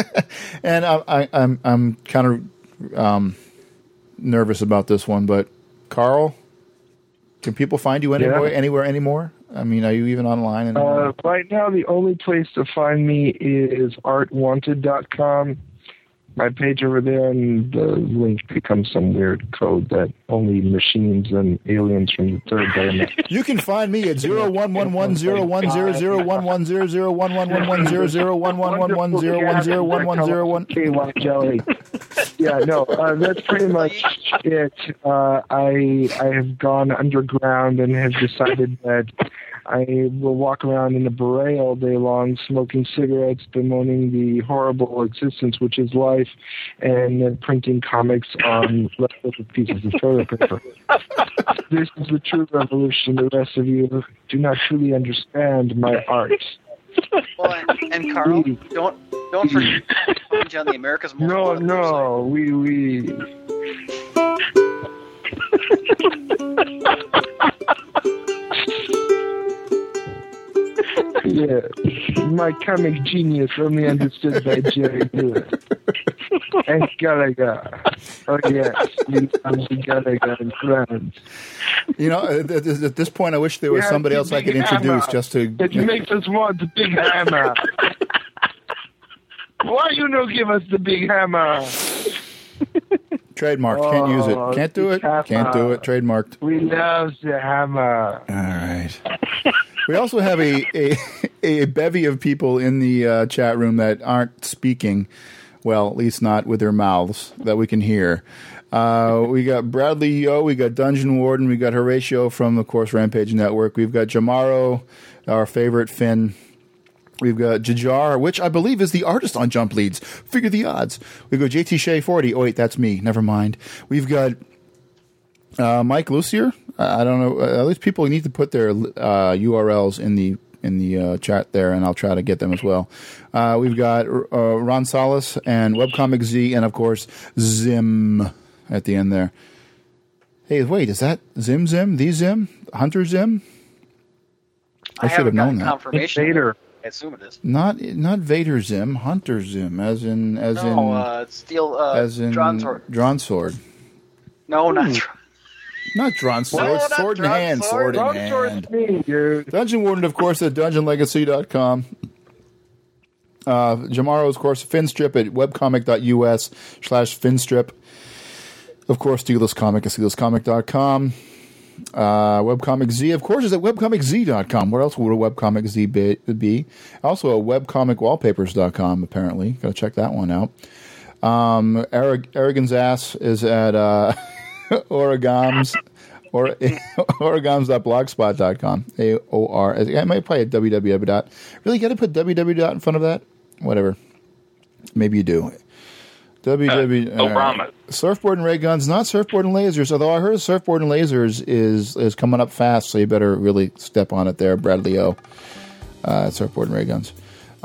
and I, I, I'm I'm kind of um, nervous about this one, but Carl, can people find you anywhere, Yeah. anywhere anymore? I mean, are you even online anymore? Uh, right now, the only place to find me is art wanted dot com. My page over there, and the link becomes some weird code that only machines and aliens from the third dimension. You can find me at zero one one one zero one zero zero one one zero zero one one one one zero zero one one one one zero one zero one one zero one. K Y jelly. Yeah, no, uh, that's pretty much it. Uh, I I have gone underground and have decided that I will walk around in a beret all day long, smoking cigarettes, bemoaning the horrible existence which is life, and then printing comics on leftover pieces of toilet paper. This is the true revolution. The rest of you do not truly understand my art. Well, and, and Carl, don't don't forget to find you on the America's Most No, Wanted no, we we. Yeah, my comic genius only understood by Jerry Lewis. And Gallagher. Oh, yes, you know Gallagher and friends. You know, at, at, at this point, I wish there was Yeah, somebody the else I could big introduce hammer. just to... It makes us want the big hammer. Why you no give us the big hammer? Trademark. Can't use Oh, it. Can't do it. hammer. Can't do it. Trademarked. We love the hammer. All right. We also have a, a, a bevy of people in the uh, chat room that aren't speaking, well, at least not with their mouths, that we can hear. Uh, we got Bradley Yo, we got Dungeon Warden, we got Horatio from, of course, Rampage Network. We've got Jamaro, our favorite Finn. We've got Jajar, which I believe is the artist on Jump Leads. Figure the odds. We've got J T Shea forty. Oh, wait, that's me. Never mind. We've got uh, Mike Lucier. I don't know. At least people need to put their uh, U R Ls in the in the uh, chat there, and I'll try to get them as well. Uh, we've got uh, Ron Salas and Webcomic Z, and of course Zim at the end there. Hey, wait, is that Zim Zim? The Zim? Hunter Zim? I, I should have haven't known gotten that. confirmation. Vader. I assume it is. Not not Vader Zim, Hunter Zim, as in as No, in uh, it's Steel. Uh, as in Drawn Sword. Drawn sword. No, not. Drawn. Not drawn sword, No, not sword in drawn hand, sword. sword in Drawn hand. sword's me, dude. Dungeon Warden, of course, at dungeon legacy dot com. Uh, Jamaro's, of course, Finstrip at webcomic.us slash Finstrip. Of course, Steelers Comic at steelers comic dot com. Uh, Webcomic Z, of course, is at webcomic z dot com. Where else would a Webcomic Z be? be? Also, at webcomic wallpapers dot com, apparently. Got to check that one out. Um, Aragon's Ass is at uh, Origams. Or origams dot blogspot dot com. A O R. I might play at www. Dot. Really got to put www. Dot in front of that? Whatever. Maybe you do. www. Uh, Obama. Uh, surfboard and ray guns, not surfboard and lasers. Although I heard surfboard and lasers is is coming up fast, so you better really step on it there, Bradley O. Uh, surfboard and ray guns.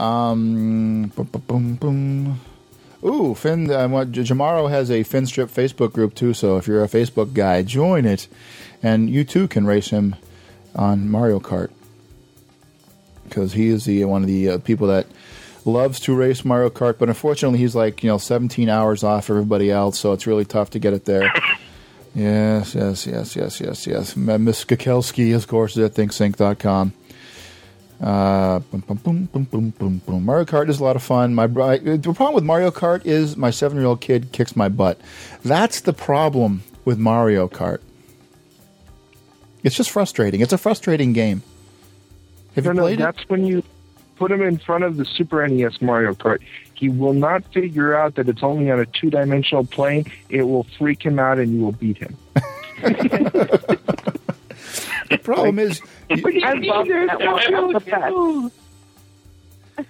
Um, boom, boom, boom, boom. Ooh, Finn. Uh, what, Jamaro has a Finstrip Facebook group too. So if you're a Facebook guy, join it, and you too can race him on Mario Kart because he is the one of the uh, people that loves to race Mario Kart. But unfortunately, he's like you know seventeen hours off everybody else, so it's really tough to get it there. Yes, yes, yes, yes, yes, yes. Miss Skakelski, of course, is at think sync dot com. Uh, boom, boom, boom, boom, boom, boom, boom. Mario Kart is a lot of fun. My bro- the problem with Mario Kart is my seven-year-old kid kicks my butt. That's the problem with Mario Kart. It's just frustrating. It's a frustrating game. Have No, you no, played it? that's when you put him in front of the Super N E S Mario Kart. He will not figure out that it's only on a two-dimensional plane. It will freak him out, and you will beat him. The problem is, you, I love that one. That's the best.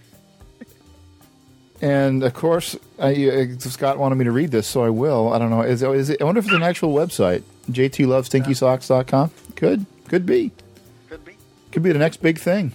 and of course, I, uh, Scott wanted me to read this, so I will. I don't know. Is, is it, I wonder if it's an actual website. J T loves stinky socks dot com. Could could be. Could be. Could be the next big thing.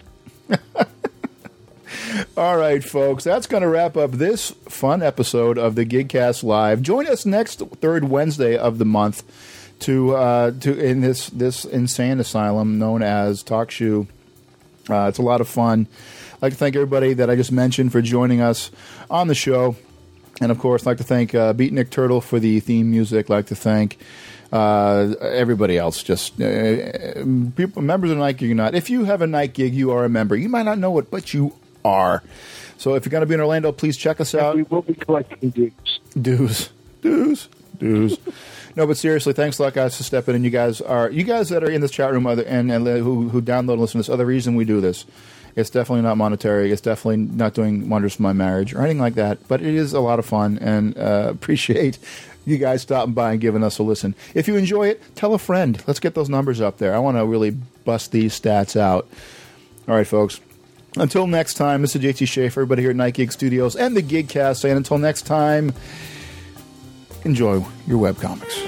All right, folks, that's going to wrap up this fun episode of the GigCast Live. Join us next third Wednesday of the month to uh, to in this this insane asylum known as TalkShoe. Uh, it's a lot of fun. I'd like to thank everybody that I just mentioned for joining us on the show, and of course, I'd like to thank uh, Beatnik Turtle for the theme music. I'd like to thank uh, everybody else, just uh, people, members of the Night Gig or not. If you have a night gig, you are a member. You might not know it, but you are. So if you're going to be in Orlando, please check us out. We will be collecting dues. Dues. Dues. Dues. No, but seriously, thanks a lot, guys, for stepping in. You guys are you guys that are in this chat room other, and, and who, who download and listen to this, are the reason we do this. It's definitely not monetary. It's definitely not doing wonders for my marriage or anything like that. But it is a lot of fun, and uh, appreciate you guys stopping by and giving us a listen. If you enjoy it, tell a friend. Let's get those numbers up there. I want to really bust these stats out. All right, folks. Until next time, this is J T Schaefer, everybody here at Night Gig Studios and the GigCast, saying until next time, enjoy your webcomics.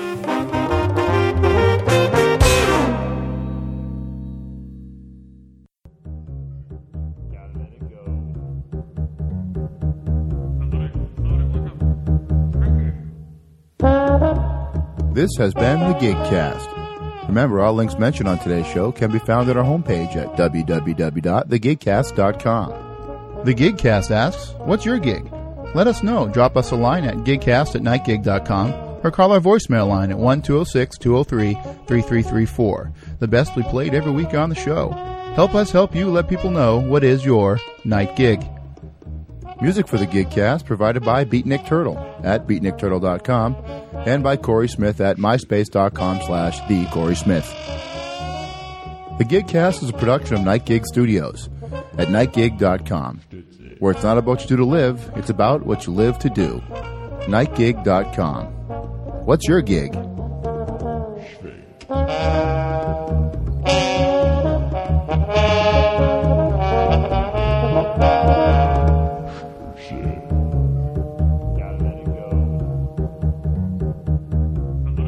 This has been the GigCast. Remember, all links mentioned on today's show can be found at our homepage at w w w dot the gig cast dot com. The Gigcast asks, what's your gig? Let us know. Drop us a line at gigcast at night gig dot com or call our voicemail line at one two zero six, two zero three, three three three four. The best we played every week on the show. Help us help you let people know what is your night gig. Music for the Gigcast provided by Beatnik Turtle at beatnik turtle dot com and by Corey Smith at myspace dot com slash the Corey Smith. The Gigcast is a production of Night Gig Studios at night gig dot com, where it's not about what you do to live, it's about what you live to do. night gig dot com. What's your gig?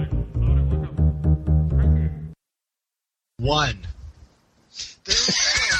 One. There we go.